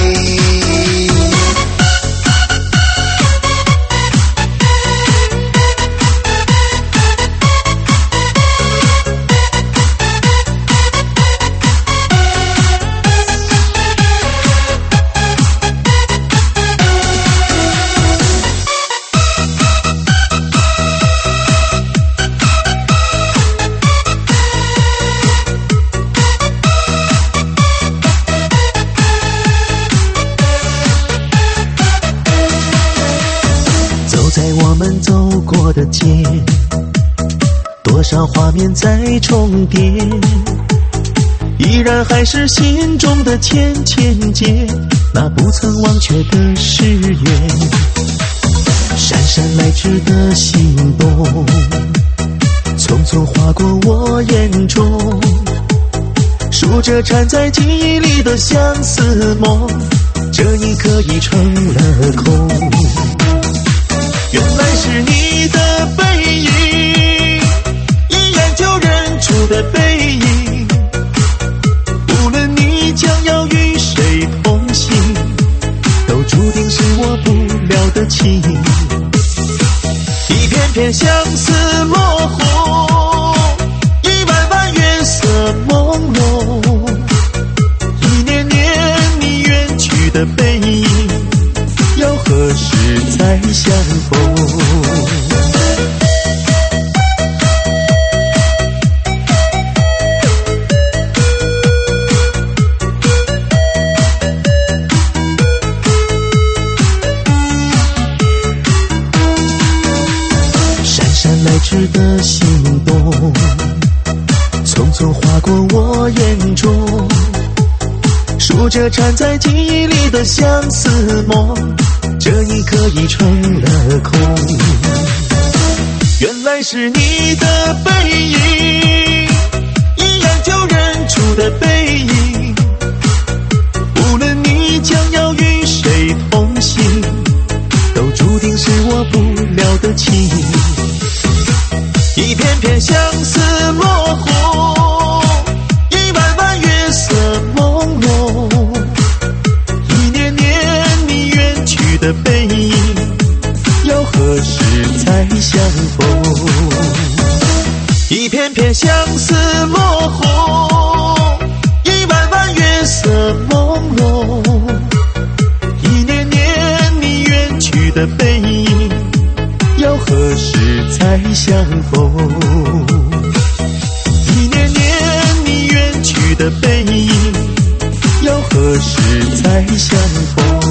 在我们走过的街，多少画面在重叠，依然还是心中的千千结，那不曾忘却的誓言。姗姗来迟的心动，匆匆划过我眼中，数着缠在记忆里的相思梦，这一刻已成了空。原来是你的背影，一眼就认出的背影，无论你将要与谁同行，都注定是我不了的情。一片片相思落红，一弯弯月色朦胧，一年年你远去的背影，要何时才相逢？姗姗来迟的心动，匆匆划过我眼中，数着缠在记忆里的相思梦，这一刻已成了空。原来是你的背影，一眼就认出的背影，无论你将要与谁同行，都注定是我不了的情。一片片相思落红，一弯弯月色朦胧，一年年你远去的背影，要何时才相逢？一片片相思落红，一弯弯月色朦胧，一年年你远去的背影，要何时才相逢？一年年你远去的背影，要何时才相逢？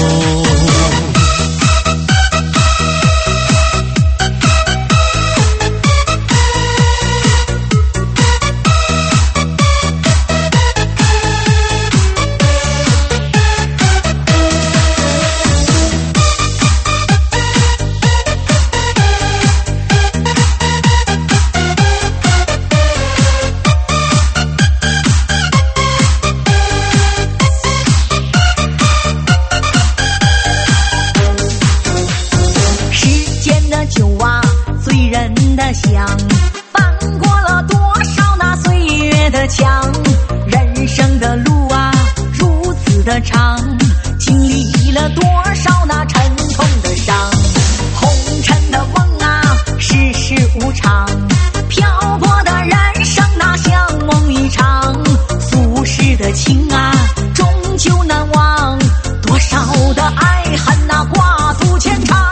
想翻过了多少那岁月的墙，人生的路啊如此的长，经历了多少那沉痛的伤，红尘的梦啊世事无常，漂泊的人生那像梦一场，俗世的情啊终究难忘，多少的爱恨那挂足牵肠。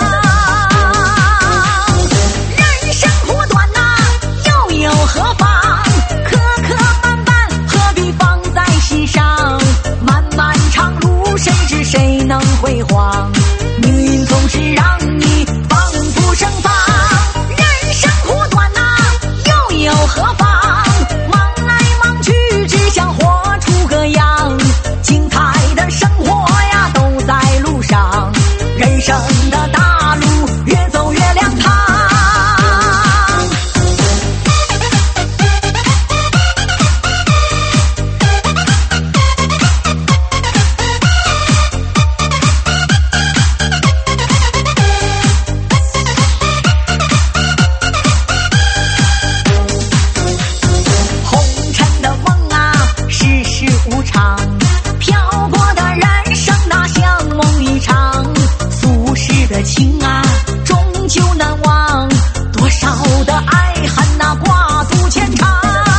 何妨？磕磕绊绊，何必放在心上？漫漫长路，谁知谁能辉煌？命运总是让你仿佛盛放。人生苦短呐，又何妨？忙来忙去，只想活出个样。精彩的生活呀，都在路上。人生的大路，越走越亮堂。 的情啊，终究难忘。多少的爱恨那挂肚牵肠。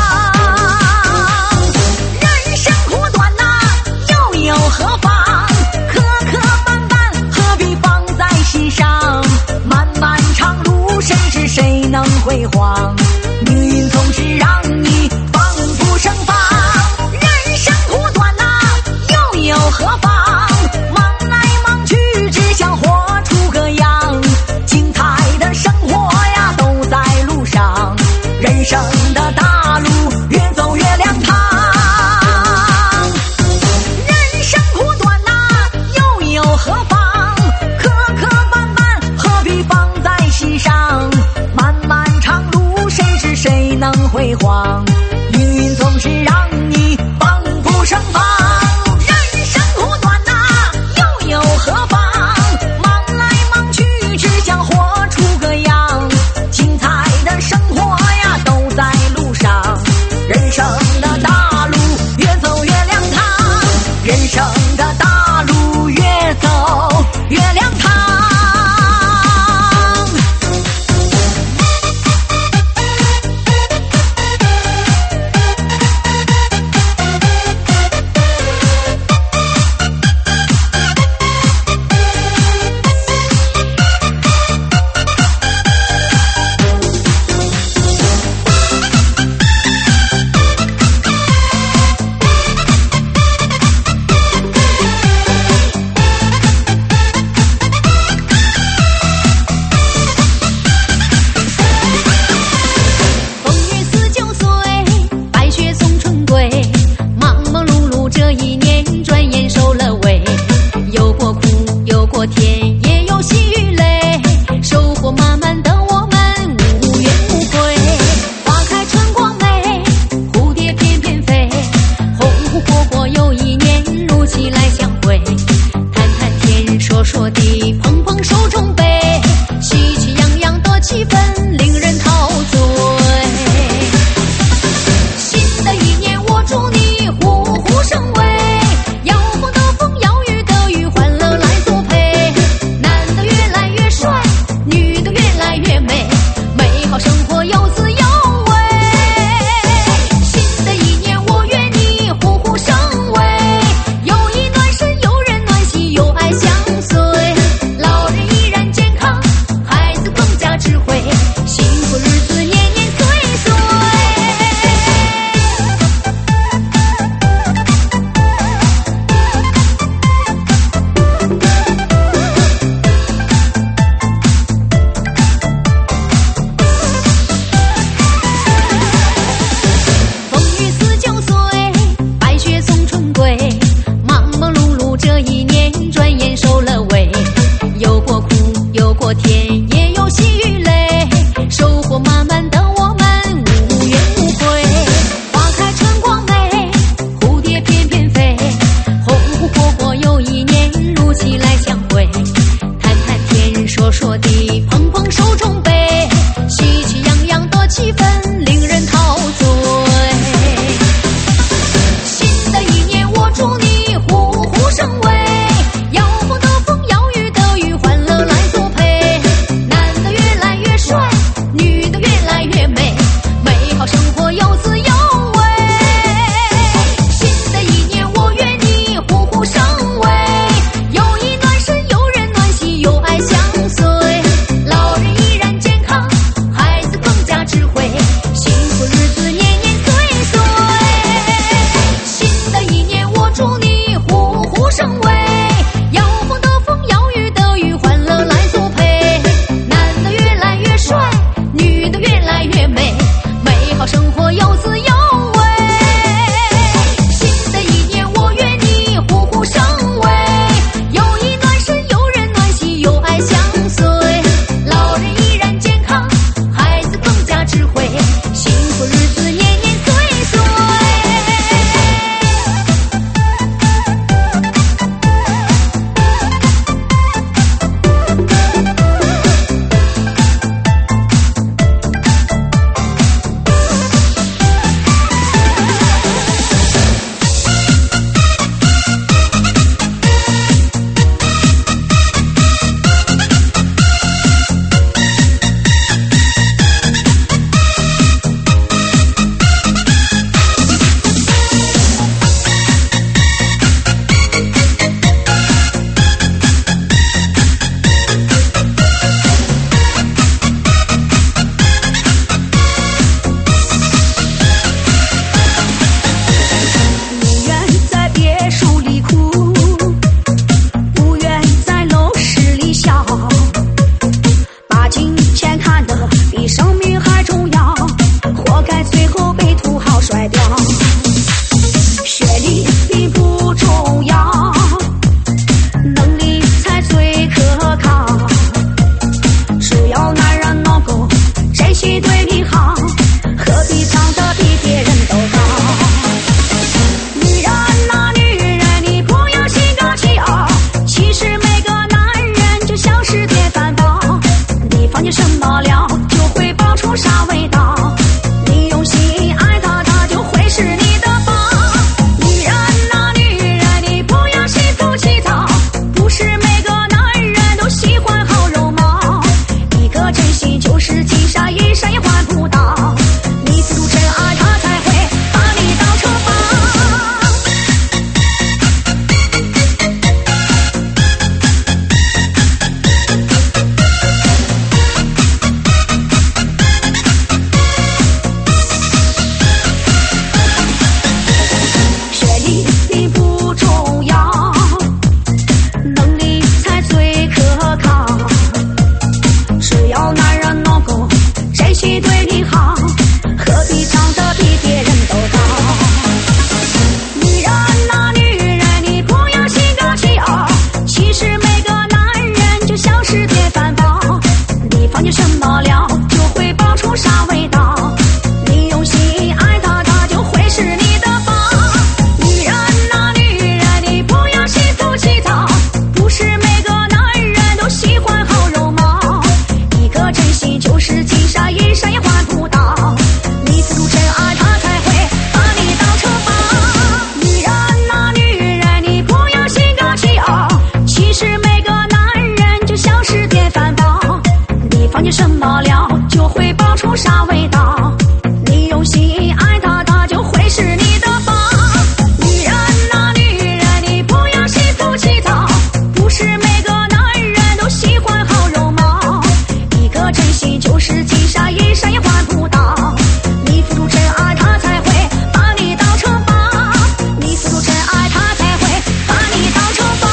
人生苦短呐，又有何妨？磕磕绊绊，何必放在心上？漫漫长路，谁知谁能辉煌？命运总是让你防不胜防。人生苦短呐，又有何妨？忙来忙去，只想活出个样。精彩的生活呀，都在路上。人生的大路越走越亮堂。人生苦短呐，又有何妨？磕磕绊绊，何必放在心上？漫漫长路，谁知谁能辉煌？命运总是让你防不胜防。人生苦短呐，又有何妨？忙来忙去，只想活出个样。精彩的生活呀，都在路上。人生的大路越走越亮堂。人生的大路越走越亮堂。 放进什么料，就会爆出啥味道。你用心爱他，他就会是你的宝。女人啊女人，你不要心浮气躁，不是每个男人都喜欢好容貌。一颗真心就是金沙，一山也换不到。你付出真爱，他才会把你当成宝。你付出真爱，他才会把你当成宝。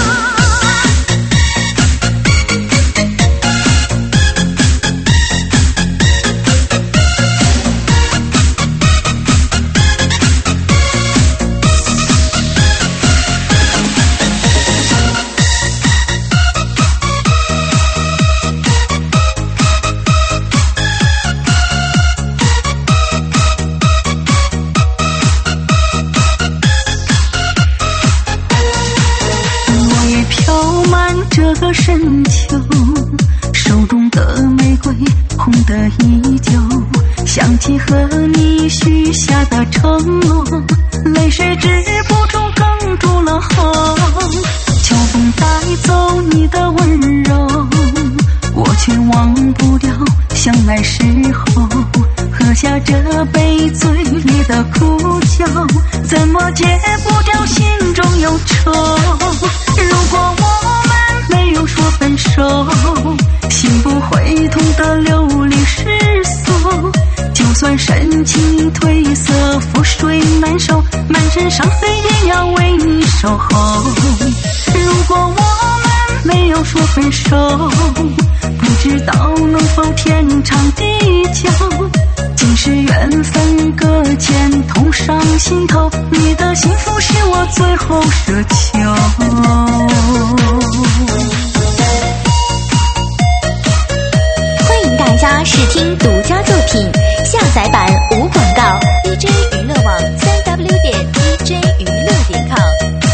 这个深秋，手中的玫瑰红得依旧，想起和你许下的承诺，泪水止不住哽住了喉。秋风带走你的温柔，我却忘不掉相爱时候喝下这杯醉里的苦酒，怎么戒不掉心中有愁。如果我没有说分手，心不会痛得流离失所，就算深情褪色覆水难收，满身伤痕也要为你守候。如果我们没有说分手，不知道能否天长地久，今世缘分搁浅痛伤心头，你的幸福是我最后奢求。 欢迎大家试听独家作品，下载版无广告 ，DJ 娱乐网3w.dj娱乐.com。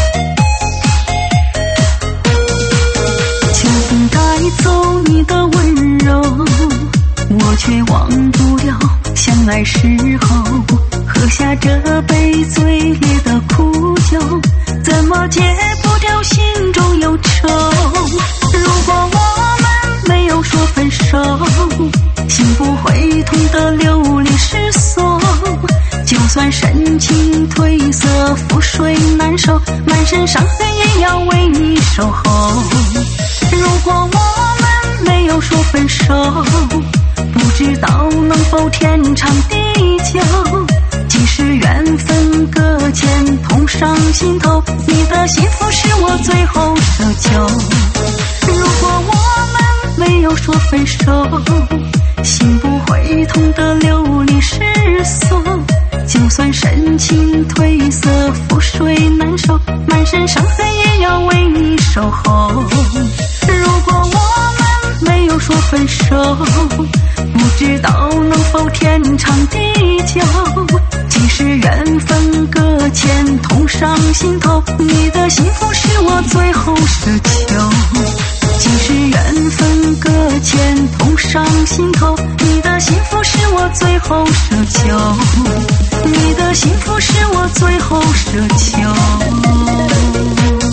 秋风带走你的温柔，我却忘不掉相爱时候喝下这杯醉烈的苦酒，怎么戒不掉心中有愁。如果我们没有说分手，心不会痛得流离失所，就算深情褪色覆水难收，满身伤痕也要为你守候。如果我们没有说分手，不知道能否天长地久，即使缘分搁浅痛伤心头，你的幸福是我最后奢求。如果我们没有说分手，心不会痛得流离失所，就算深情褪色覆水难收，满身伤痕也要为你守候。如果我们没有说分手，不知道能否天长地久，即使缘分搁浅痛伤心头，你的幸福是我最后奢求。即使缘分搁浅痛伤心头，你的幸福是我最后奢求，你的幸福是我最后奢求。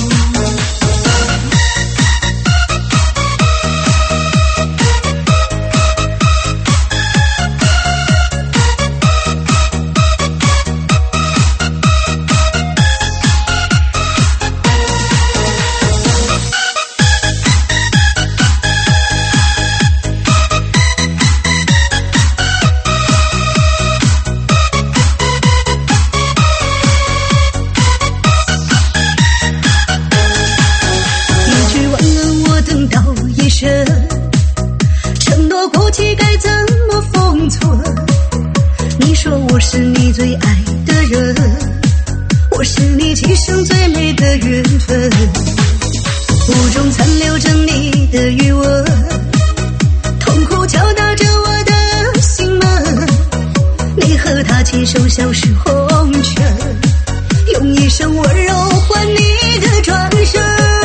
承诺过期该怎么封存？你说我是你最爱的人，我是你今生最美的缘分，雾中残留着你的余温，痛苦敲打着我的心门。你和他牵手消失红尘，用一生温柔换你的转身。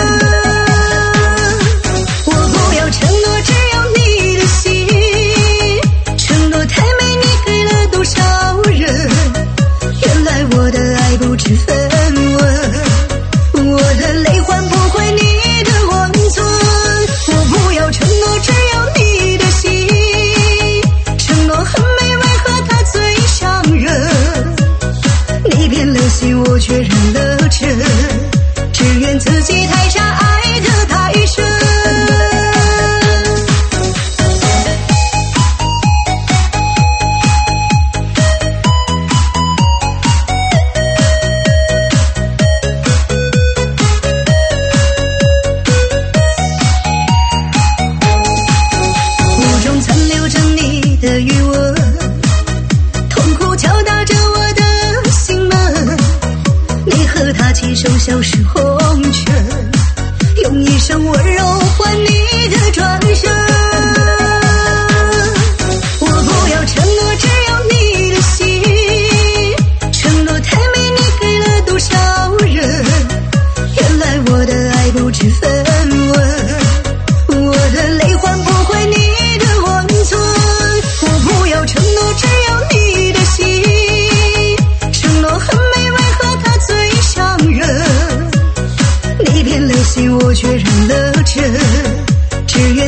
承诺只有你的心，承诺太美，你给了多少人？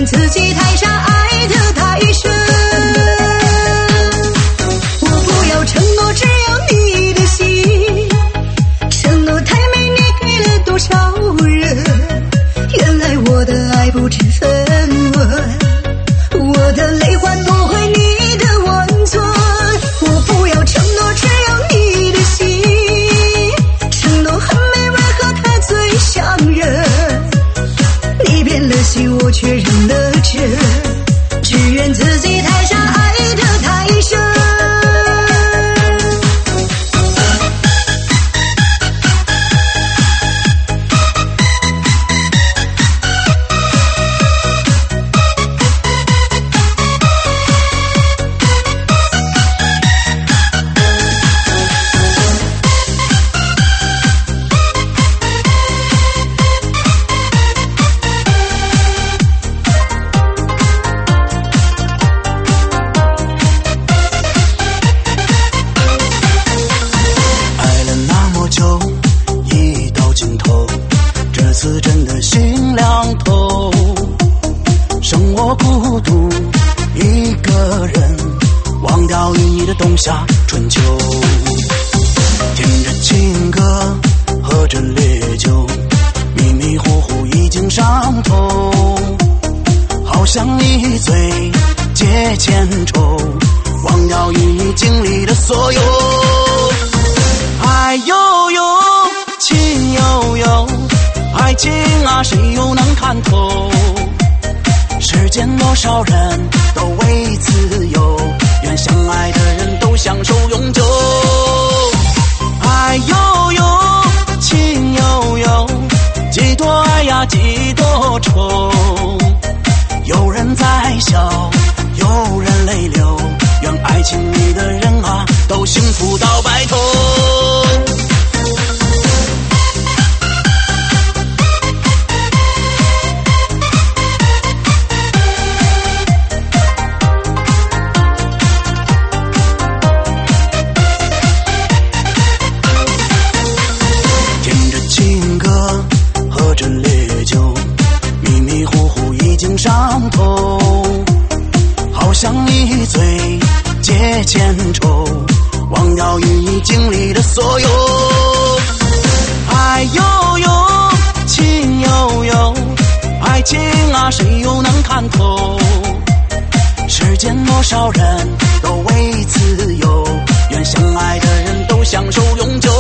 愿自己太傻，爱得太深。我不要承诺，只要你的心。承诺太美，你给了多少人？原来我的爱不知分文，我的泪换不回你的温存。我不要承诺，只要你的心。承诺很美，为何它最伤人？你变了心，我却认了真。只愿自己太傻，爱得太深。 冬夏春秋，听着情歌，喝着烈酒，迷迷糊糊已经上头，好像一醉解千愁，忘掉与你经历的所有。爱悠悠，情悠悠，爱情啊，谁又能看透？世间多少人都为自由，愿相爱的人都享受永久。爱悠悠，情悠悠，几多爱呀，几多愁。有人在笑，有人泪流，愿爱情里的人啊，都幸福到白头。上头，好像一醉解千愁，忘掉与你经历的所有。爱悠悠，情悠悠，爱情啊，谁又能看透？世间多少人都为自由，愿相爱的人都享受永久。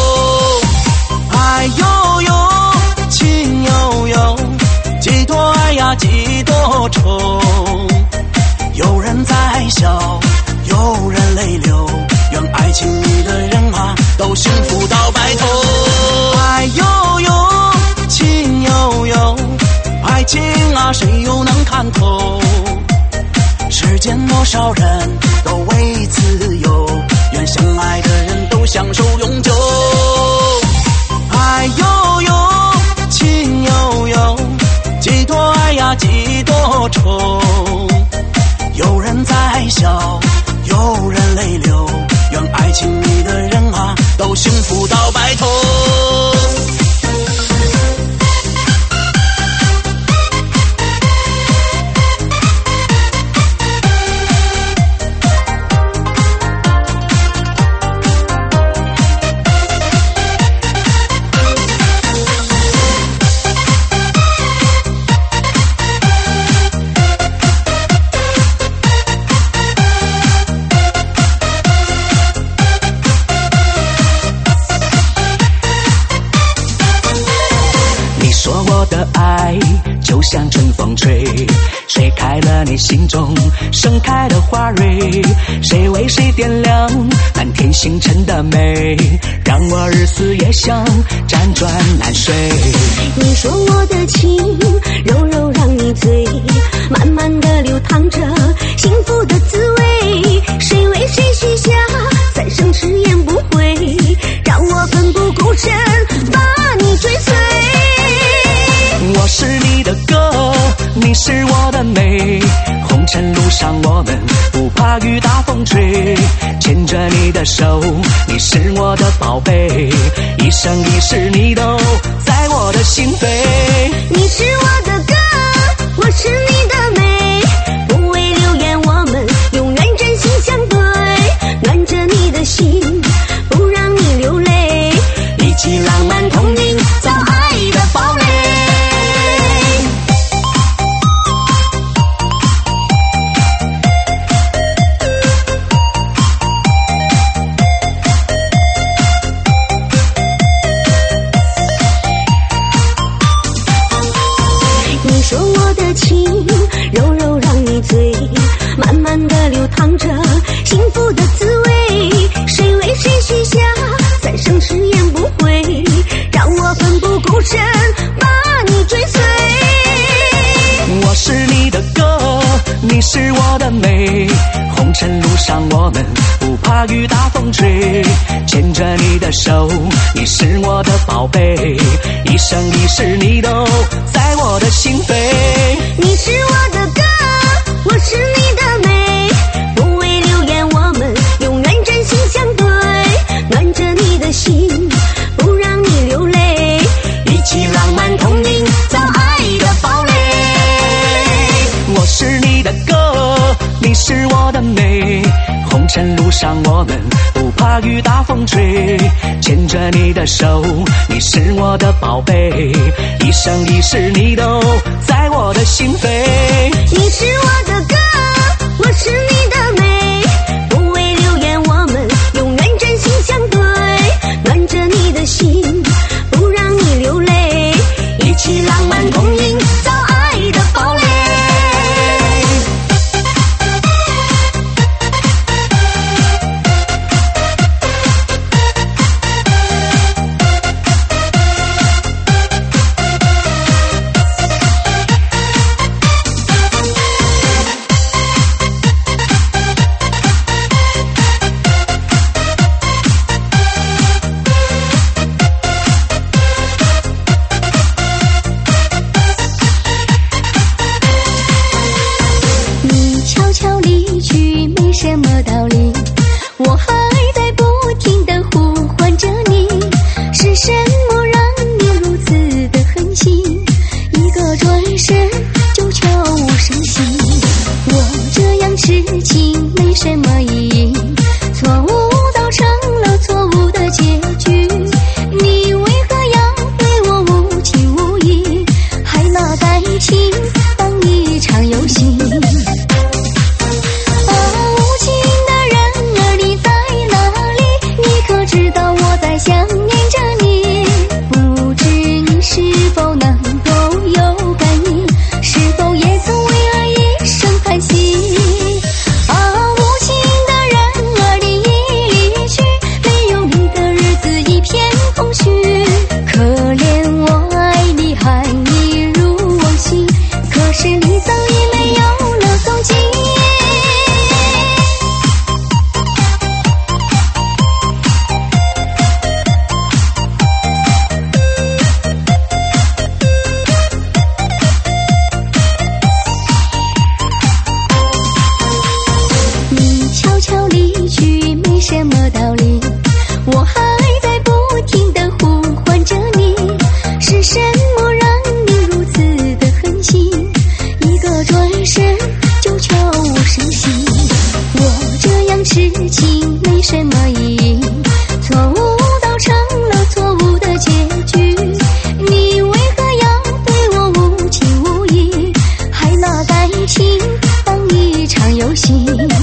爱悠悠，情悠悠，几多爱呀，几多愁。有人在笑，有人泪流，愿爱情里的人啊，都幸福到白头。爱悠悠，情悠悠，爱情啊，谁又能看透？世间多少人都为自由，愿相爱的人都享受永久。爱悠悠，情悠悠，几多爱呀，几多愁。有人在笑，有人泪流，愿爱情里的人啊，都幸福到白头。像春风吹，谁开了你心中盛开的花蕊？谁为谁点亮满天星辰的美？让我日思夜想，辗转难睡。 你说我的情柔柔让你醉，慢慢的流淌着幸福的滋味。谁为谁许下三生誓言不悔，让我奋不顾身把你追随。 我是你的歌，你是我的美，红尘路上我们不怕雨大风吹，牵着你的手，你是我的宝贝，一生一世你都在我的心扉。 你是我的歌，我是你的你是我的美，红尘路上我们不怕雨大风吹，牵着你的手，你是我的宝贝，一生一世你都在我的心扉。 你是我的歌，我是你的美，不为流言我们永远真心相对，暖着你的心，不让你流泪，一起浪漫同饮造爱的堡垒。 我是你的歌，你是我的美，红尘路上我们不怕雨大风吹，牵着你的手，你是我的宝贝，一生一世你都在我的心扉。 你是我的歌，我是你的美，不为流言我们永远真心相对，暖着你的心，不让你流泪，一起浪漫同饮造爱的堡垒。 什么道理？我还在不停地呼唤着你，是什么让你如此的狠心？一个转身就悄无声息。我这样痴情没什么意义，错误造成了错误的结局。你为何要对我无情无义？还拿感情当一场游戏？想念着你，不知你是否能够有感应，是否也曾为爱一生叹息？无情的人儿你已离去，没有你的日子一片空虚。可怜我爱你还一如往昔，可是你早已没有了踪迹。什么道理？我还在不停地呼唤着你，是什么让你如此的狠心？一个转身就悄无声息。我这样痴情没什么意义，错误造成了错误的结局。你为何要对我无情无义？还拿感情当一场游戏？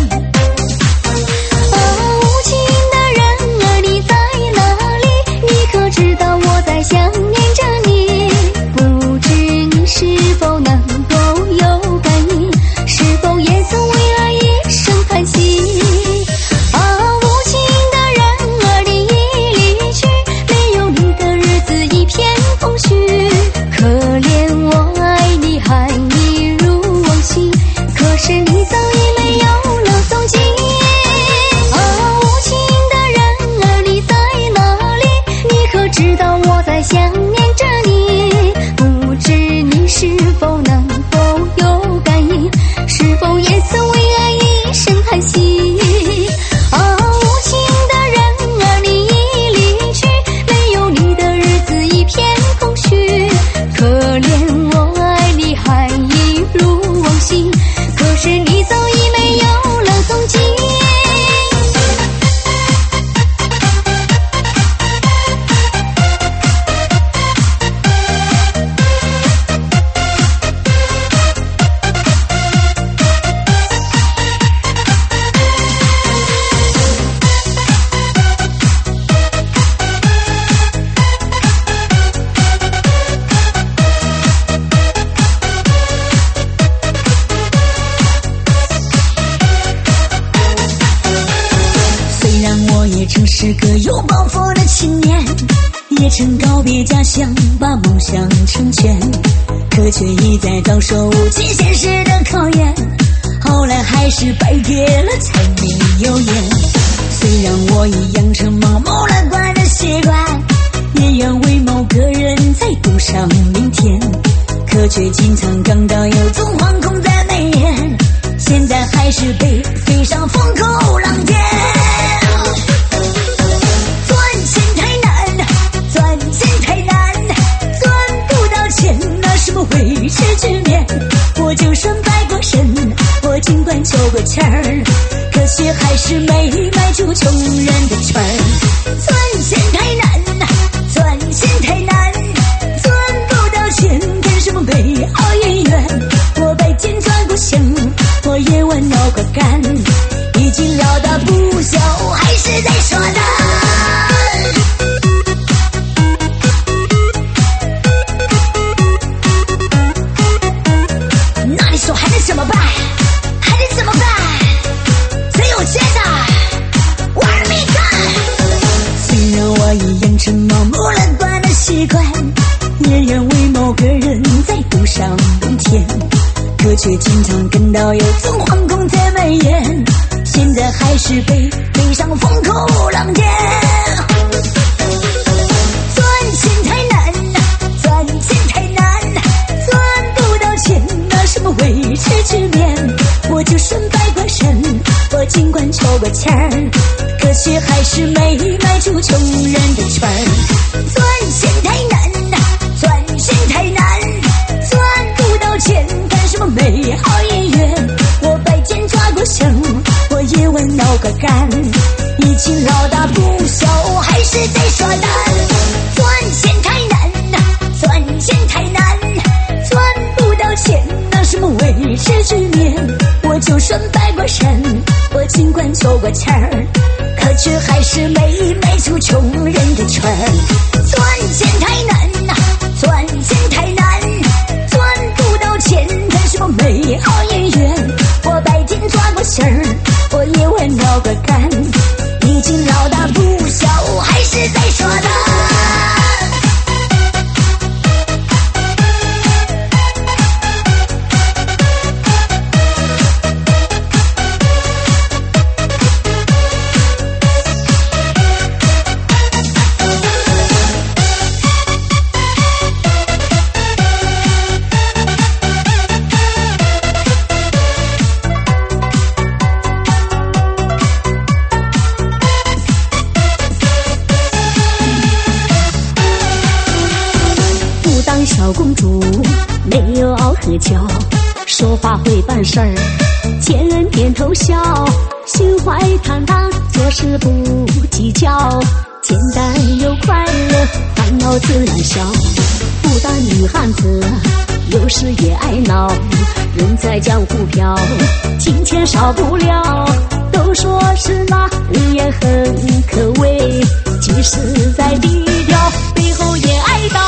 想念着你，不知你是否能够有感应，是否也曾为爱一生叹息？无情的人儿你已离去，没有你的日子一片空虚。可怜我爱你还一如往昔，可是你早已没有了踪迹。无情的人儿你在哪里？你可知道我在想念着你，不知你是否能够有感应，是否也曾为爱一生叹息？无情的人儿你已离去，没有你的日子一片空虚。可怜我爱你还一如往昔，可是你早已没有了踪迹。 曾是个有抱负的青年，也曾告别家乡，把梦想成全，可却一再遭受无情现实的考验。 是白给了柴米油盐。虽然我已养成盲目乐观的习惯，也愿为某个人再赌上明天，可却经常感到有种惶恐在眉眼。现在还是被飞上风口浪尖。赚钱太难，赚钱太难，赚不到钱那什么维持局面。我就算摆过身，我尽管抽个签儿，可惜还是没迈出穷人的圈儿。赚钱太难，赚钱太难，赚不到钱干什么美好姻缘。我白天转过身，我夜晚闹个干，已经老大不小，还是在说的。那你说还能怎么办？还能怎么办？谁有钱的玩命干。虽然我已养成盲目乐观的习惯，也愿为某个人再赌上明天，可却经常感到有种惶恐在眉眼。现在还是被飞上风口浪尖。赚钱太难，赚钱太难，赚不到钱那什么维持局面。我就算摆过身，我尽管抽个签儿，可惜还是没迈出穷人的圈儿。赚钱太难，赚钱太难，赚不到钱干什么美好姻缘。我白天抓过绳，我夜晚闹个干，已经老大不小，还是在说单。赚钱太难，赚钱太难，赚不到钱那什么维持局面。我就算摆过身，我尽管抽个签儿，可却还是没迈出穷人的圈儿。赚钱太难，赚钱太难，赚不到钱干什么美好姻缘。我白天抓过绳儿，我夜晚闹个干，已经老大不小，还是在说的。小公主没有傲和骄，说话会办事儿，见人点头笑，心怀坦荡，做事不计较，简单又快乐，烦恼自然消。不当女汉子，有时也爱闹，人在江湖飘，金钱少不了。都说是那人也很可畏，即使再低调，背后也爱到。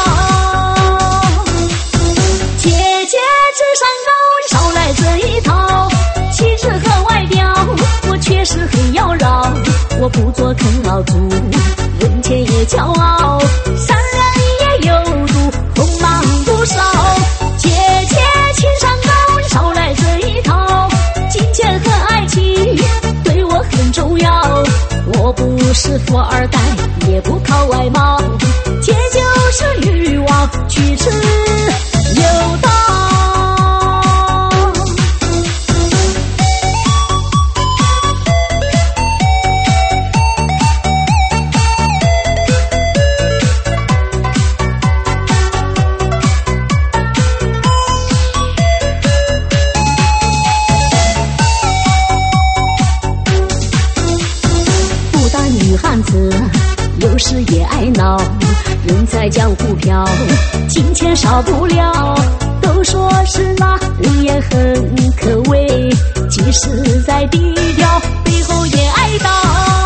姐姐智商高，少来这一套，气质和外表我确实很妖娆。我不做啃老族，人前也骄傲，善良也有度，锋芒不少。姐姐情商高，少来这一套，金钱和爱情对我很重要。我不是富二代，也不靠外貌，姐就是女王，举止有道。不当女汉子，有时也爱闹，人在江湖飘，金钱少不了。都说是那人也很可畏，即使再低调，背后也爱到。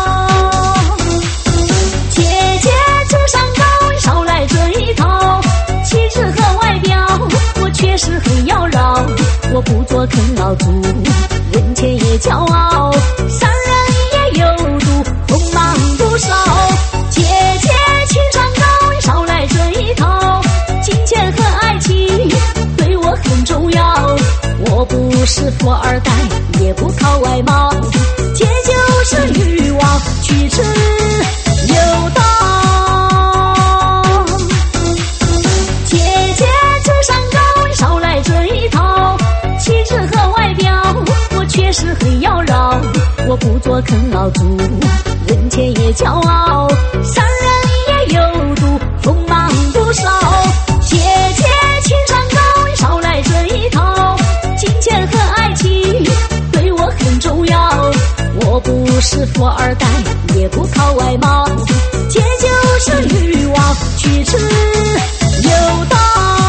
姐姐智商高，少来这一套，气质和外表我确实很妖娆。我不做啃老族，人前也骄傲，善良也有度，锋芒不少。姐姐情商高，少来这一套，金钱和爱情对我很重要。我不是富二代，也不靠外貌，姐就是女王，曲直有道。姐姐智商高，少来追讨，气质和外表我确实很妖娆。我不做啃老族，人前也骄傲，伤人也有毒，锋芒不少。姐姐情商高，少来追讨，金钱和爱情对我很重要。我不是富二代，也不靠外貌，姐就是女王，曲直有道。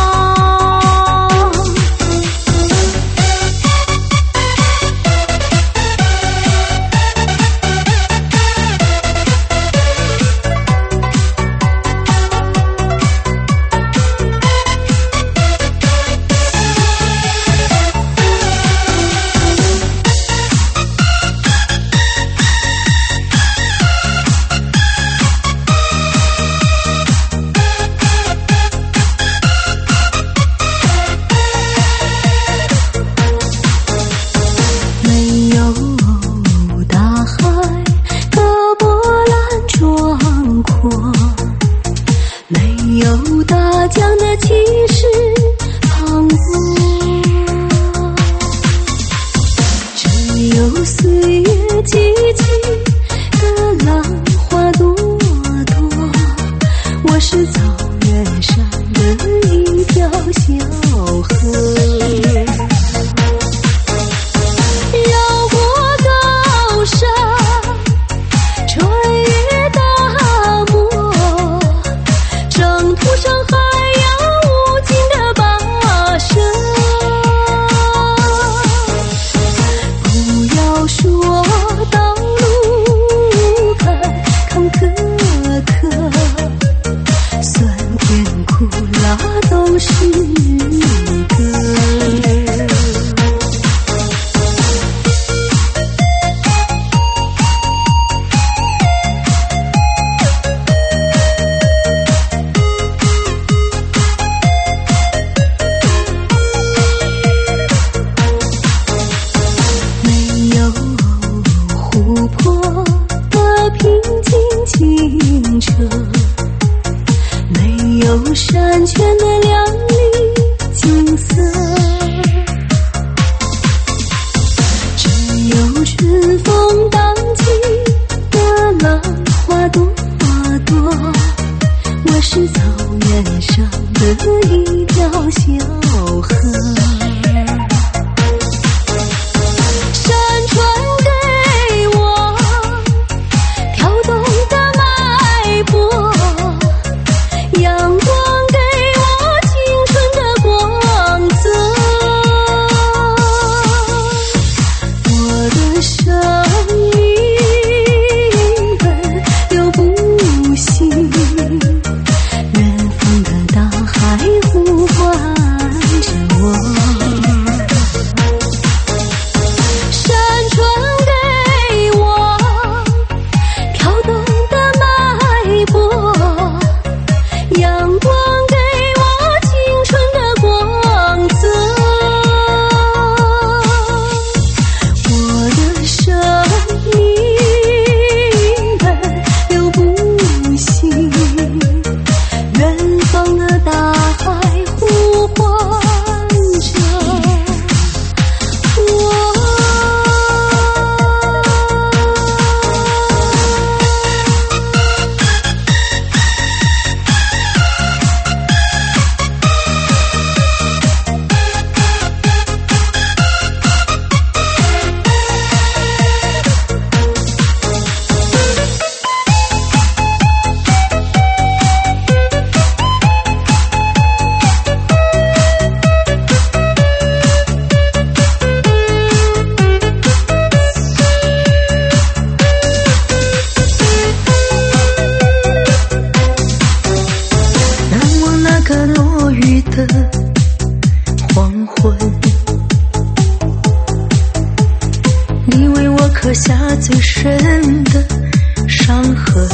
刻下最深的伤痕。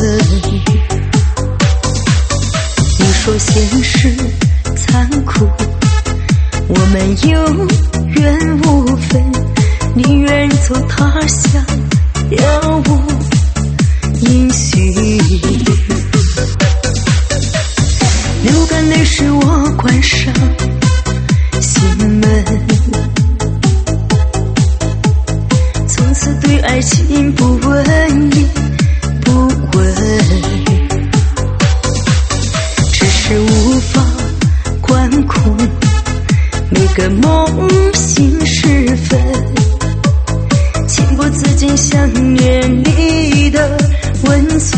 你说现实残酷， 我们有缘无分，你远走他乡，了无音讯。流干泪时我关上心门，从此对爱情不问也不问，只是无法管控每个梦醒时分，情不自禁想念你的温存。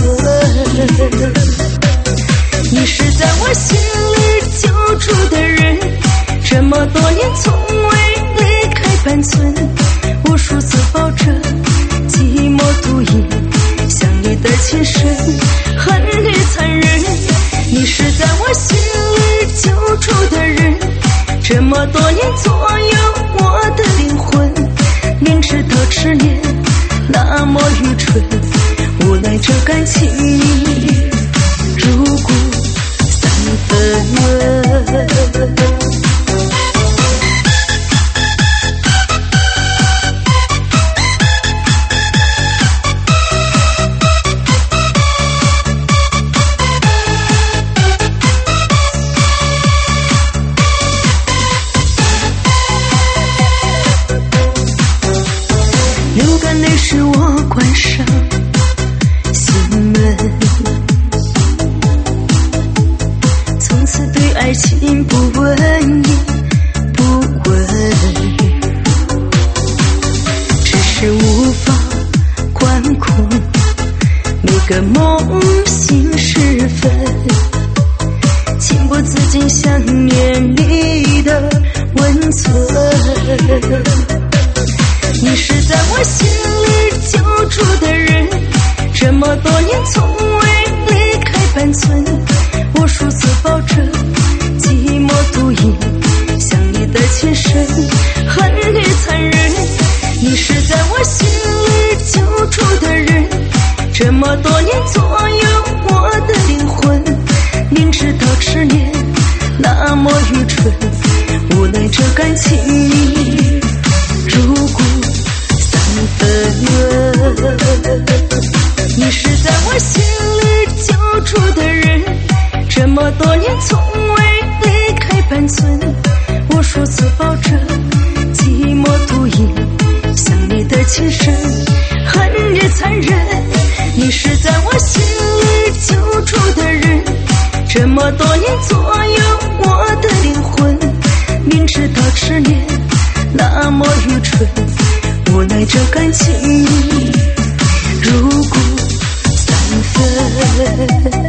你是在我心里救助的人，这么多年从未离开半寸，无数次抱着寂寞独饮，想你的情深恨与残忍。你是在我心里救助的人，这么多年左右我的灵魂，明知道执念那么愚蠢，无奈这感情如故三分。流干泪时我关上心门，从此对爱情不问也不问，只是无法管控每个梦醒时分，情不自禁想念你的温存。你是在我心里救助的人，这么多年从未离开半寸，无数次抱着寂寞独饮，想你的情深恨与残忍。你是在我心里救助的人，这么多年左右我的灵魂，明知道执念那么愚蠢，无奈这感情如故你是在我心里救助的人，这么多年从未离开半寸，无数次抱着寂寞独饮，想你的情深恨与残忍。你是在我心里救助的人，这么多年左右我的灵魂，明知道执念那么愚蠢，无奈这感情如故三分。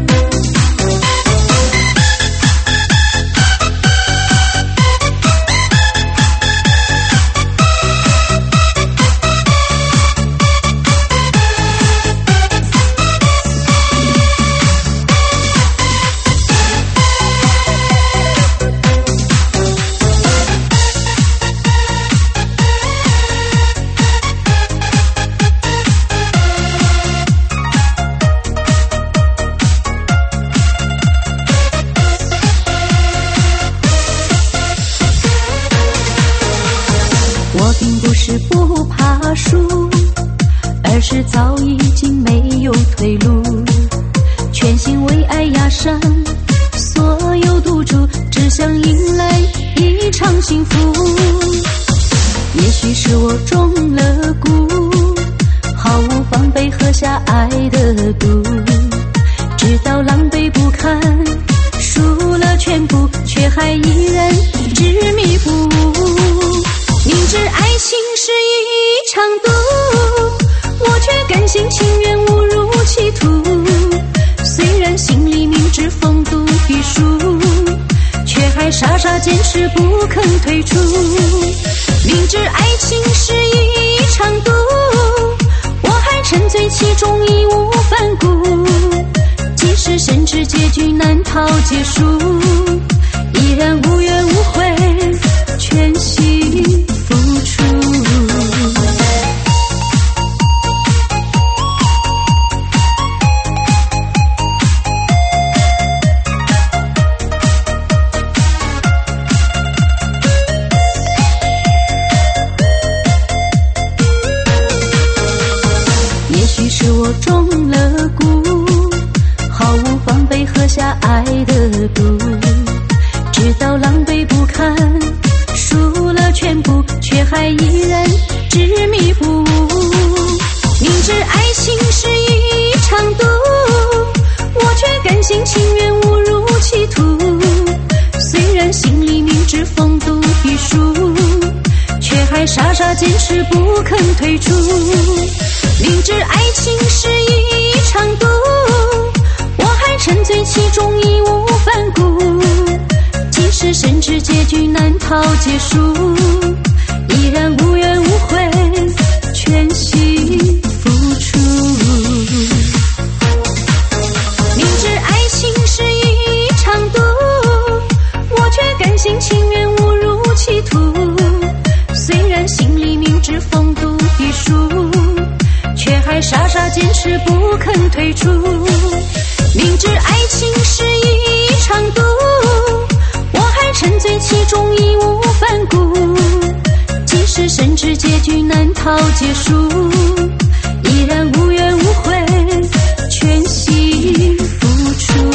我并不是不怕输，而是早已经没有退路，全心为爱压上所有赌注，只想迎来一场幸福。也许是我中了蛊，毫无防备喝下爱的毒，直到狼狈不堪，输了全部，却还依然执迷不悟。明知爱情是一场赌，我却甘心情愿误入歧途。虽然心里明知风度必输，却还傻傻坚持不肯退出。明知爱情是一场赌，我还沉醉其中义无反顾。即使深知结局难逃结束，依然无怨无悔，全心付出。 人执迷不悟。明知爱情是一场赌，我却甘心情愿误入歧途。虽然心里明知风度必输，却还傻傻坚持不肯退出。明知爱情是一场赌，我还沉醉其中义无反顾。即使深知结局难逃结束，依然无怨无悔，全心付出。明知爱情是一场赌，我却甘心情愿误入歧途。虽然心里明知风度必输，却还傻傻坚持不肯退出。明知爱情是一场赌，我还沉醉其中义无反顾。即使深知结局难逃结束，依然无怨无悔，全心付出。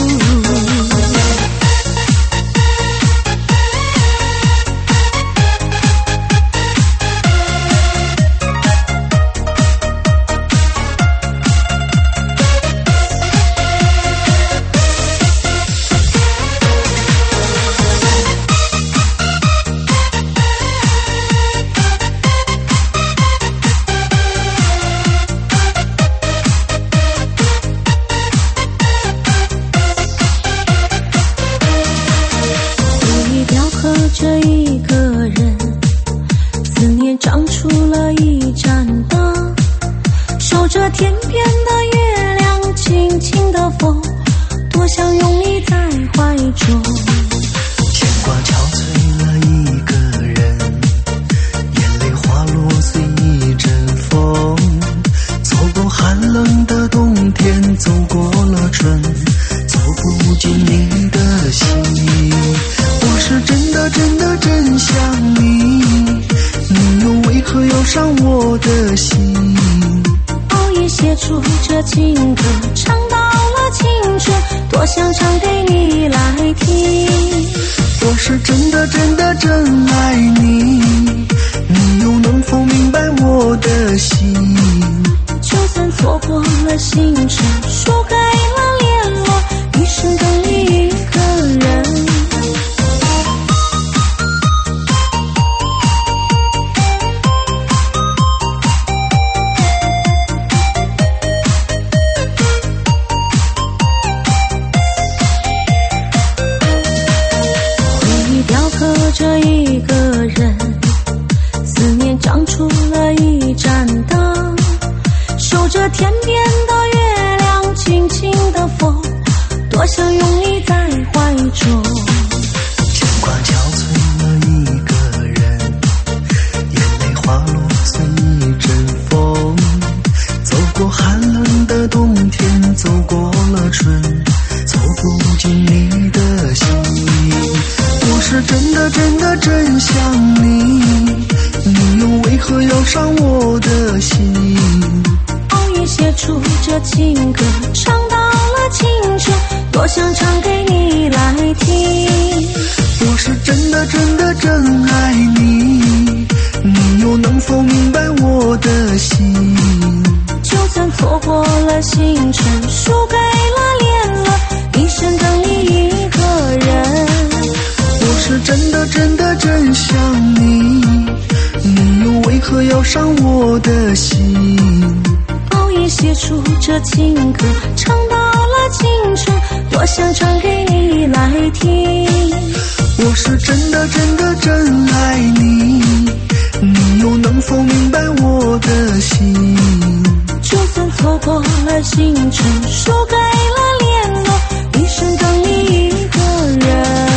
这一个人，思念长出了一盏灯，守着天边的月亮，轻轻的风，多想拥你在怀中。 牵挂憔悴了一个人，眼泪滑落随一阵风，走过寒冷的冬天，走过了春，走不进你的心。我是真的真的真想你，你又为何要伤我的心？ 熬夜写出这情歌，唱到了青春，多想唱给你来听。 我是真的真的真爱你，你又能否明白我的心？ 就算错过了星辰，输给了联络，一生等你一个人。这一个人，思念长出了一盏灯，守着天边的月亮，轻轻的风，多想拥你在怀中。 牵挂憔悴了一个人，眼泪滑落随一阵风，走过寒冷的冬天，走过了春，走不进你的心。我是真的真的真想你，你又为何要伤我的心？ 熬夜写出这情歌，唱到了青春，多想唱给你来听。 我是真的真的真爱你，你又能否明白我的心？ 就算错过了星辰，输给了联络，一生等你一个人。 我是真的真的真想你，你又为何要伤我的心？ 熬夜写出这情歌，唱到了青春，多想唱给你来听。 我是真的真的真爱你，你又能否明白我的心？ 就算错过了星辰，输给了联络，一生等你一个人。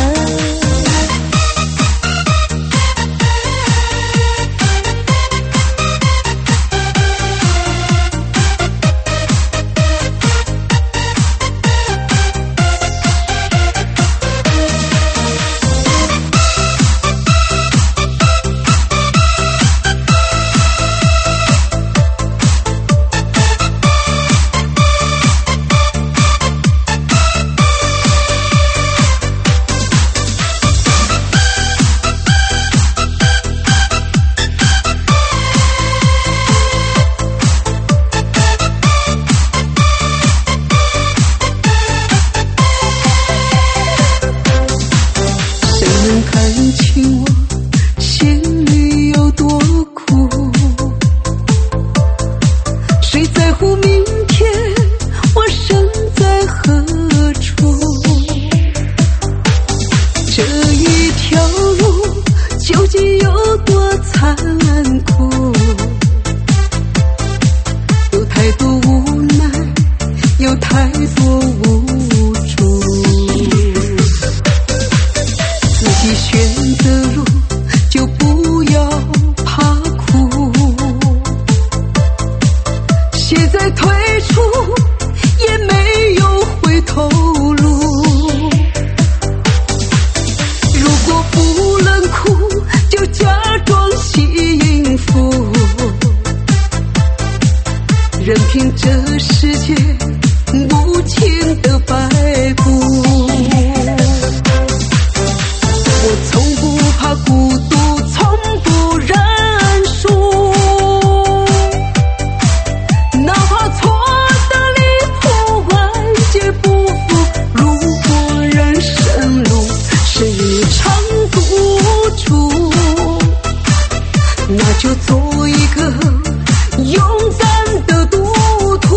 就做一个勇敢的赌徒。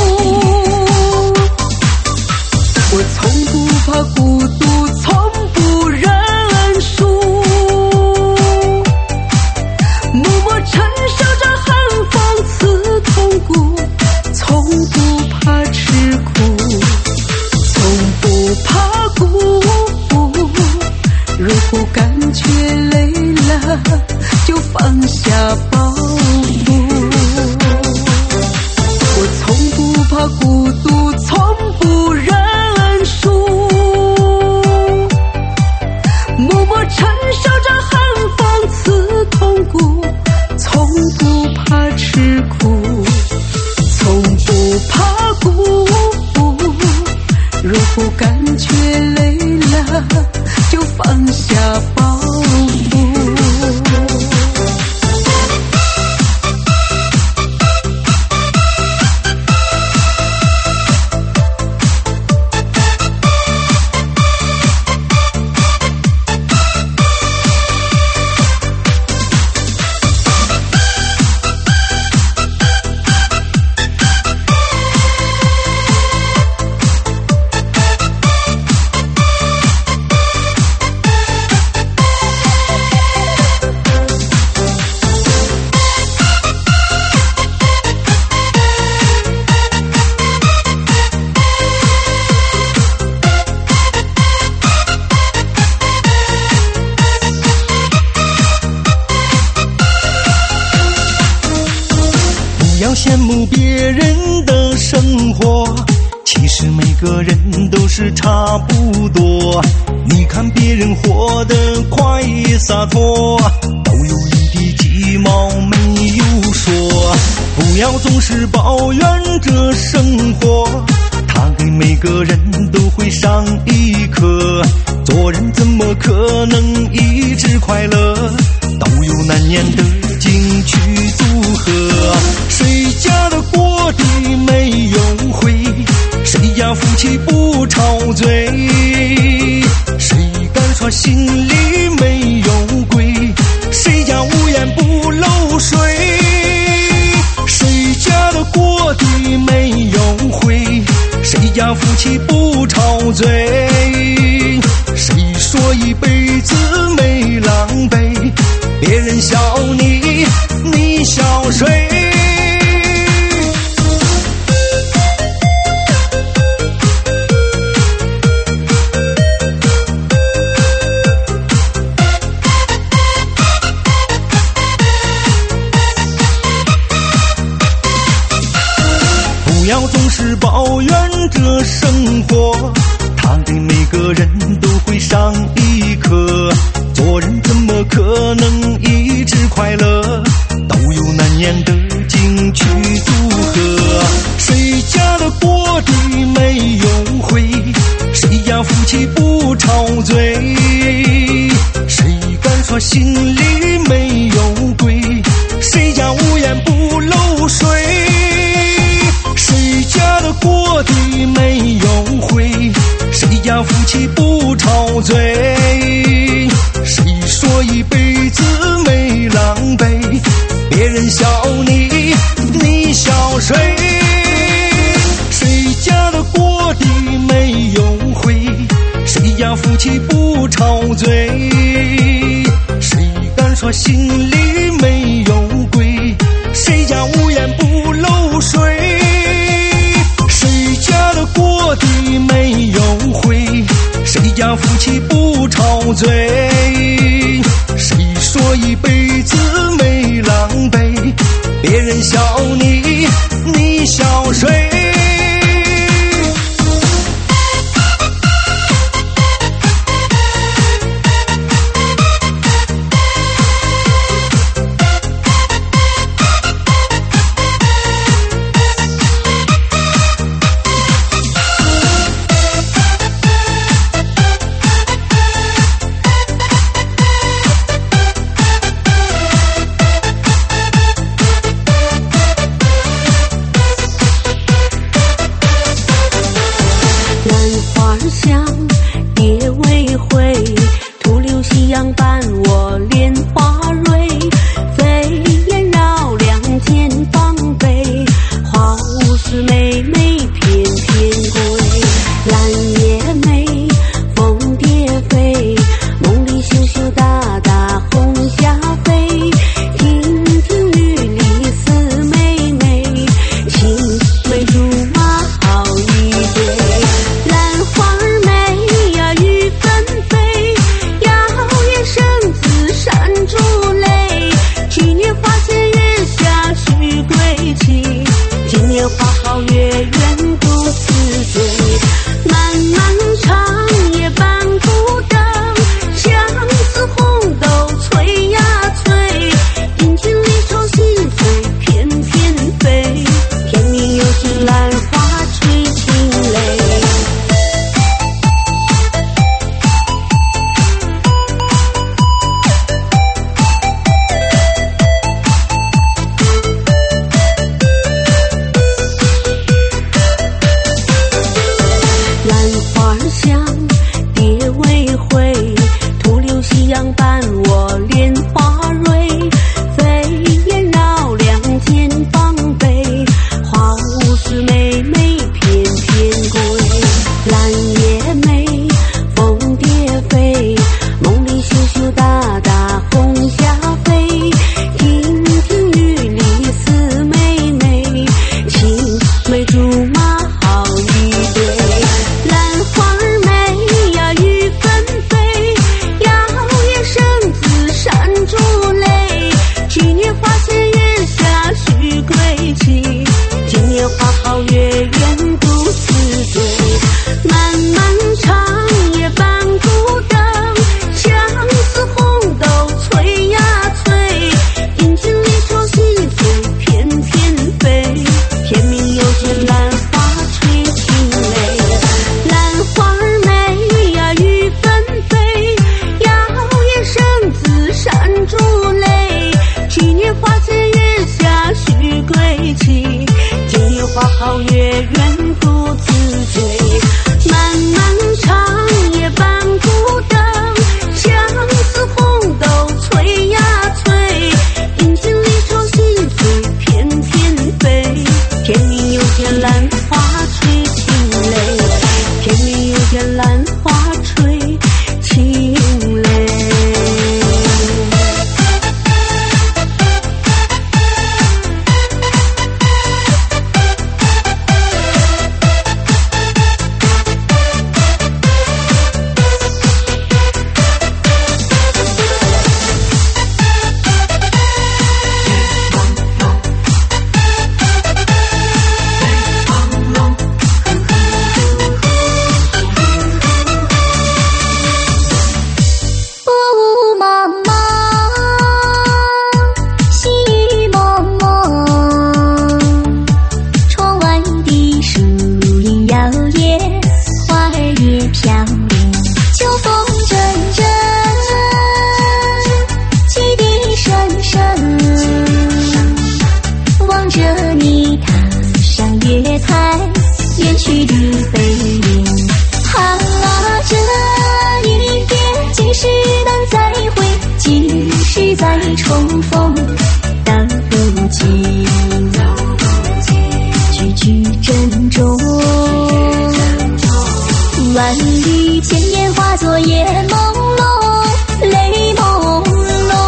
我从不怕孤独，从不认输，默默承受着寒风刺痛骨，从不怕吃苦，从不怕孤独。如果感觉累了，就放下包袱。我从不怕孤独，从不认输，默默承受着寒风刺痛骨，从不怕吃苦，从不怕孤独。如果感觉累了，就放下包袱。 不要羡慕别人的生活，其实每个人都是差不多。你看别人活得快洒脱，都有一地鸡毛没有说。不要总是抱怨着生活，它给每个人都会上一课。做人怎么可能一直快乐，都有难言的金曲组合。谁家的锅底没有灰，谁家夫妻不吵嘴，谁敢说心里没有鬼，谁家无盐不漏水。谁家的锅底没有灰，谁家夫妻不吵嘴，谁说一辈子没狼狈，别人笑你，你笑谁？不要总是抱怨着生活，它给每个人都会上一课。做人怎么可能一直快乐，都有难言的金曲组合。谁家的锅底没有灰，谁家夫妻不吵嘴，谁敢说心里没有鬼，谁家无盐不漏水。谁家的锅底没有灰，谁家夫妻不吵嘴，谁说一辈子没狼狈，别人笑你，你笑谁？谁家的锅底没有灰，谁家夫妻不吵嘴，谁敢说心里没有鬼，谁家无盐不漏水。谁家的锅底没有灰，谁家夫妻不吵嘴，谁说一辈子没狼狈，别人笑你，你笑谁？ 去的背影。啊，这一别竟是难再会，竟是再重逢的不及，句句珍重。万语千言化作夜朦胧，泪朦胧。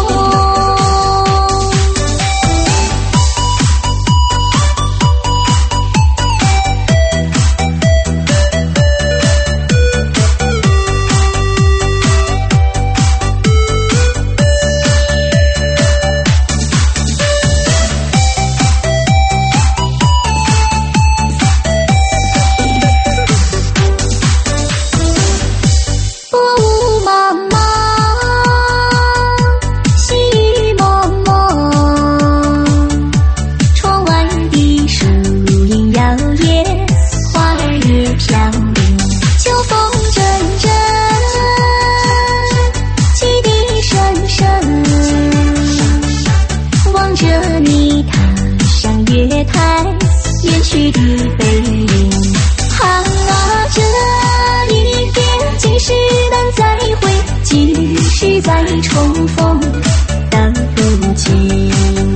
再重逢的不及，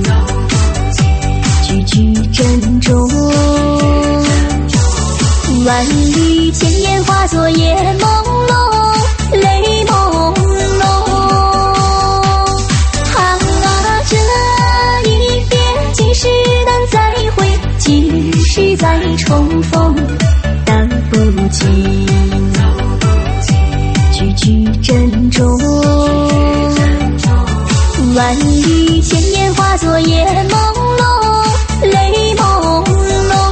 句句珍重。万语千言化作夜朦胧，泪朦胧。啊，这一别竟是难再会，竟是再重逢的不及，句句珍重。万语千言化作夜朦胧，泪朦胧。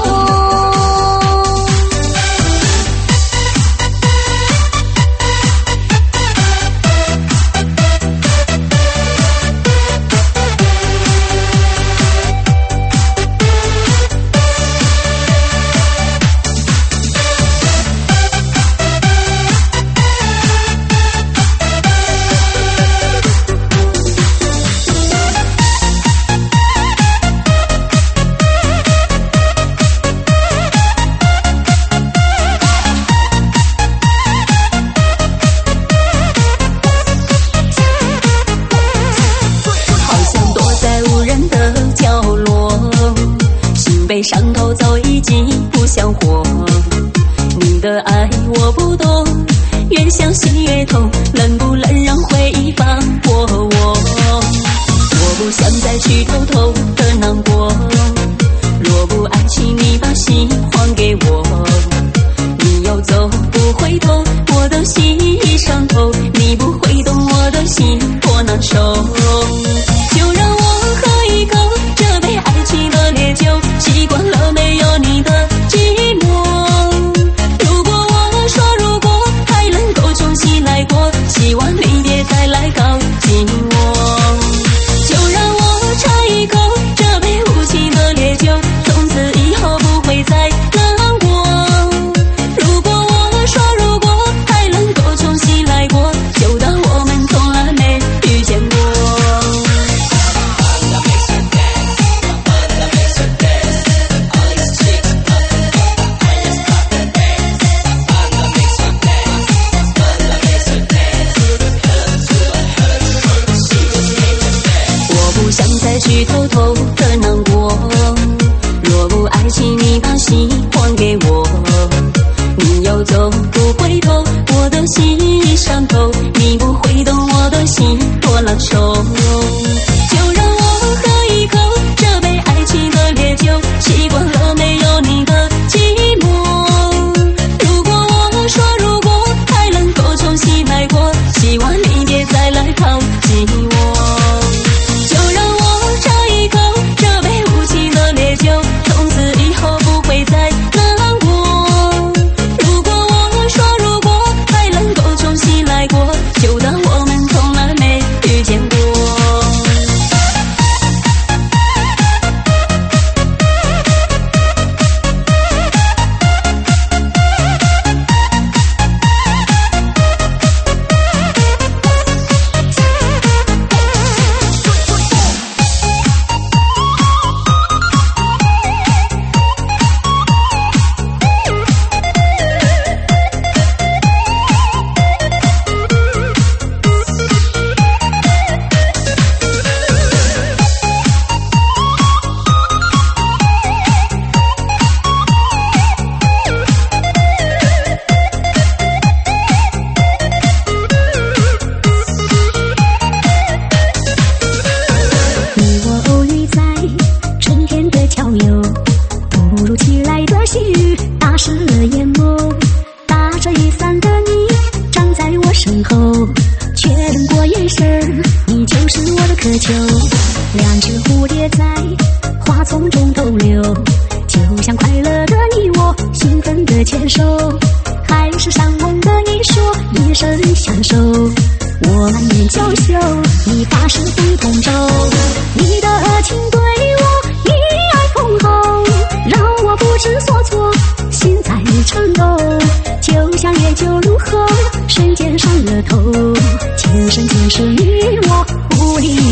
被伤口早已经不像活，你的爱我不懂，越相信越痛，能不能让回忆放过我？我不想再去偷偷的难过，若不爱请你把心还给我。你要走不回头，我的心已伤透，你不会懂我的心多难受。就让我喝一口这杯爱情的烈酒，习惯了没有你的寂寞。如果我说如果还能够重新来过，希望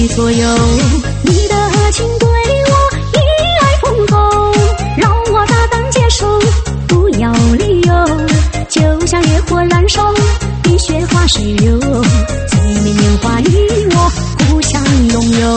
左右。你的情对我依赖丰厚，让我大胆接受，不要理由。就像烈火燃烧，冰雪花水流，最美年华你我互相拥有。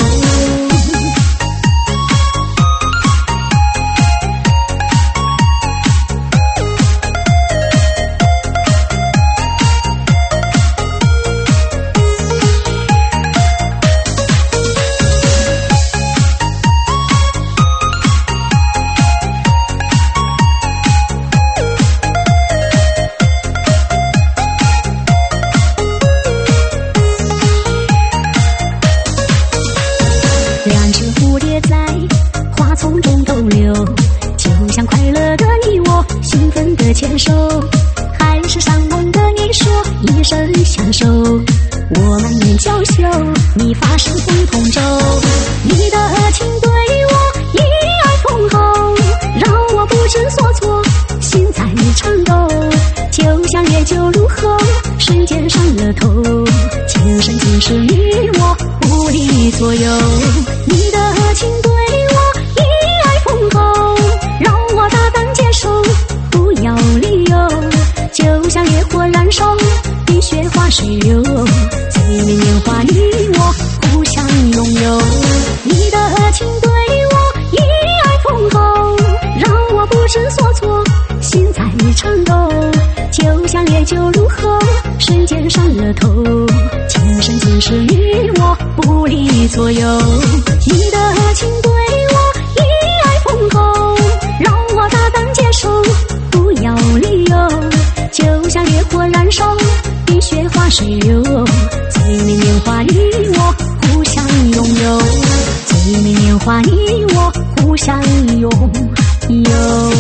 牵手，海誓山盟的你说一生相守，我满面娇羞，你发声风同舟。你的情对我依爱丰厚，让我不知所措，心在颤抖。就像烈酒入喉，瞬间上了头，今生今世你我不离左右。你的情对我依爱丰厚，让我大胆接受，不要理由。就像烈火燃烧，冰雪花水流，最美年华你我互相拥有。你的情对我依爱丰厚，让我不知所措，心在颤抖。就像烈酒入喉，瞬间上了头，今生今世你我不离左右。你的情对我依爱丰厚，让我大胆接受，不要理由。就像烈火燃烧，冰雪花水流，最美年华你我互相拥有，最美年华你我互相拥有。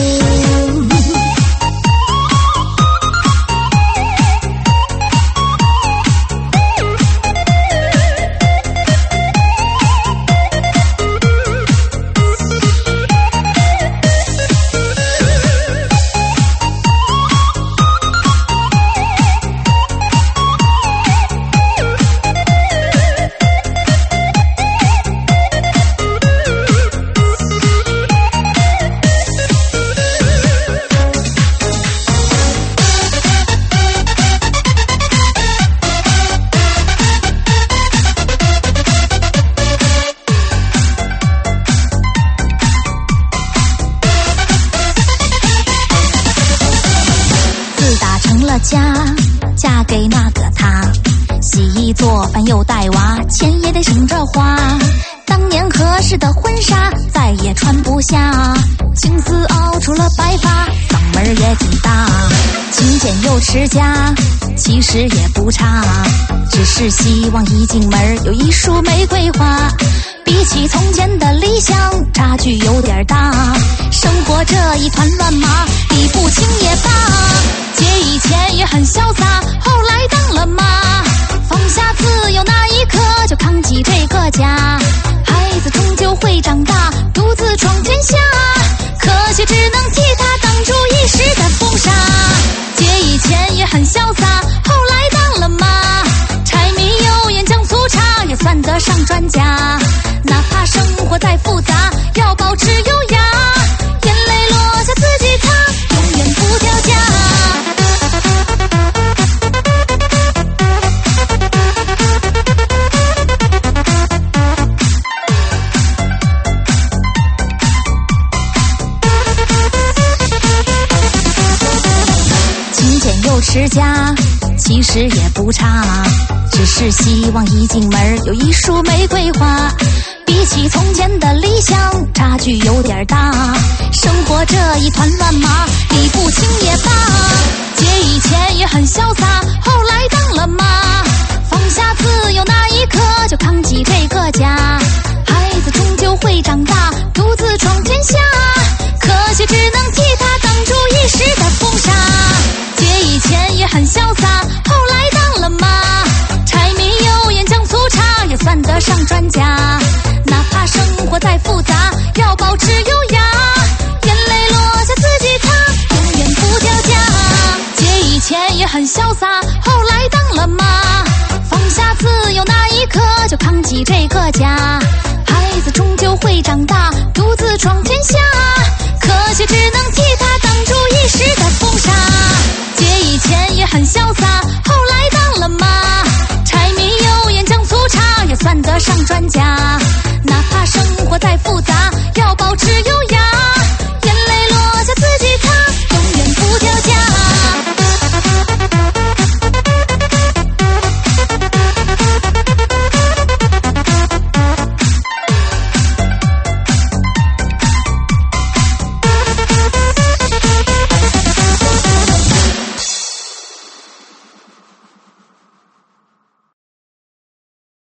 嫁给那个他，洗衣做饭又带娃，钱也得省着花。当年合适的婚纱再也穿不下，青丝熬出了白发，嗓门也挺大。勤俭又持家，其实也不差，只是希望一进门有一束玫瑰花。比起从前的理想，差距有点大，生活这一团乱麻，理不清也罢。姐以前也很潇洒，后来当了妈，放下自由那一刻，就扛起这个家。孩子终究会长大，独自闯天下，可惜只能替他挡住一时的风沙。姐以前也很潇洒，后来当了妈，柴米油盐酱醋茶也算得上专家。哪怕生活再复杂，要保持优雅，眼泪落下自己擦，永远不掉价。勤俭又持家，其实也不差，只是希望一进门有一束玫瑰花。比起从前的理想，差距有点大，生活这一团乱麻，理不清也罢。姐以前也很潇洒，后来当了妈，放下自由那一刻，就扛起这个家。孩子终究会长大，独自闯天下，可惜只能替他挡住一时的风沙。姐以前也很潇洒，后来当了妈，柴米油盐酱醋茶也算得上专家。哪怕生活再复杂，要保持优雅，眼泪落下自己擦，永远不掉价。姐以前也很潇洒，后来当了妈，放下自由那一刻，就扛起这家。孩子终究会长大，独自闯天下，可惜只能替他挡住一时的风沙。姐以前也很潇洒，后来当了妈，柴米油盐酱醋茶也算得上专家。哪怕生活再复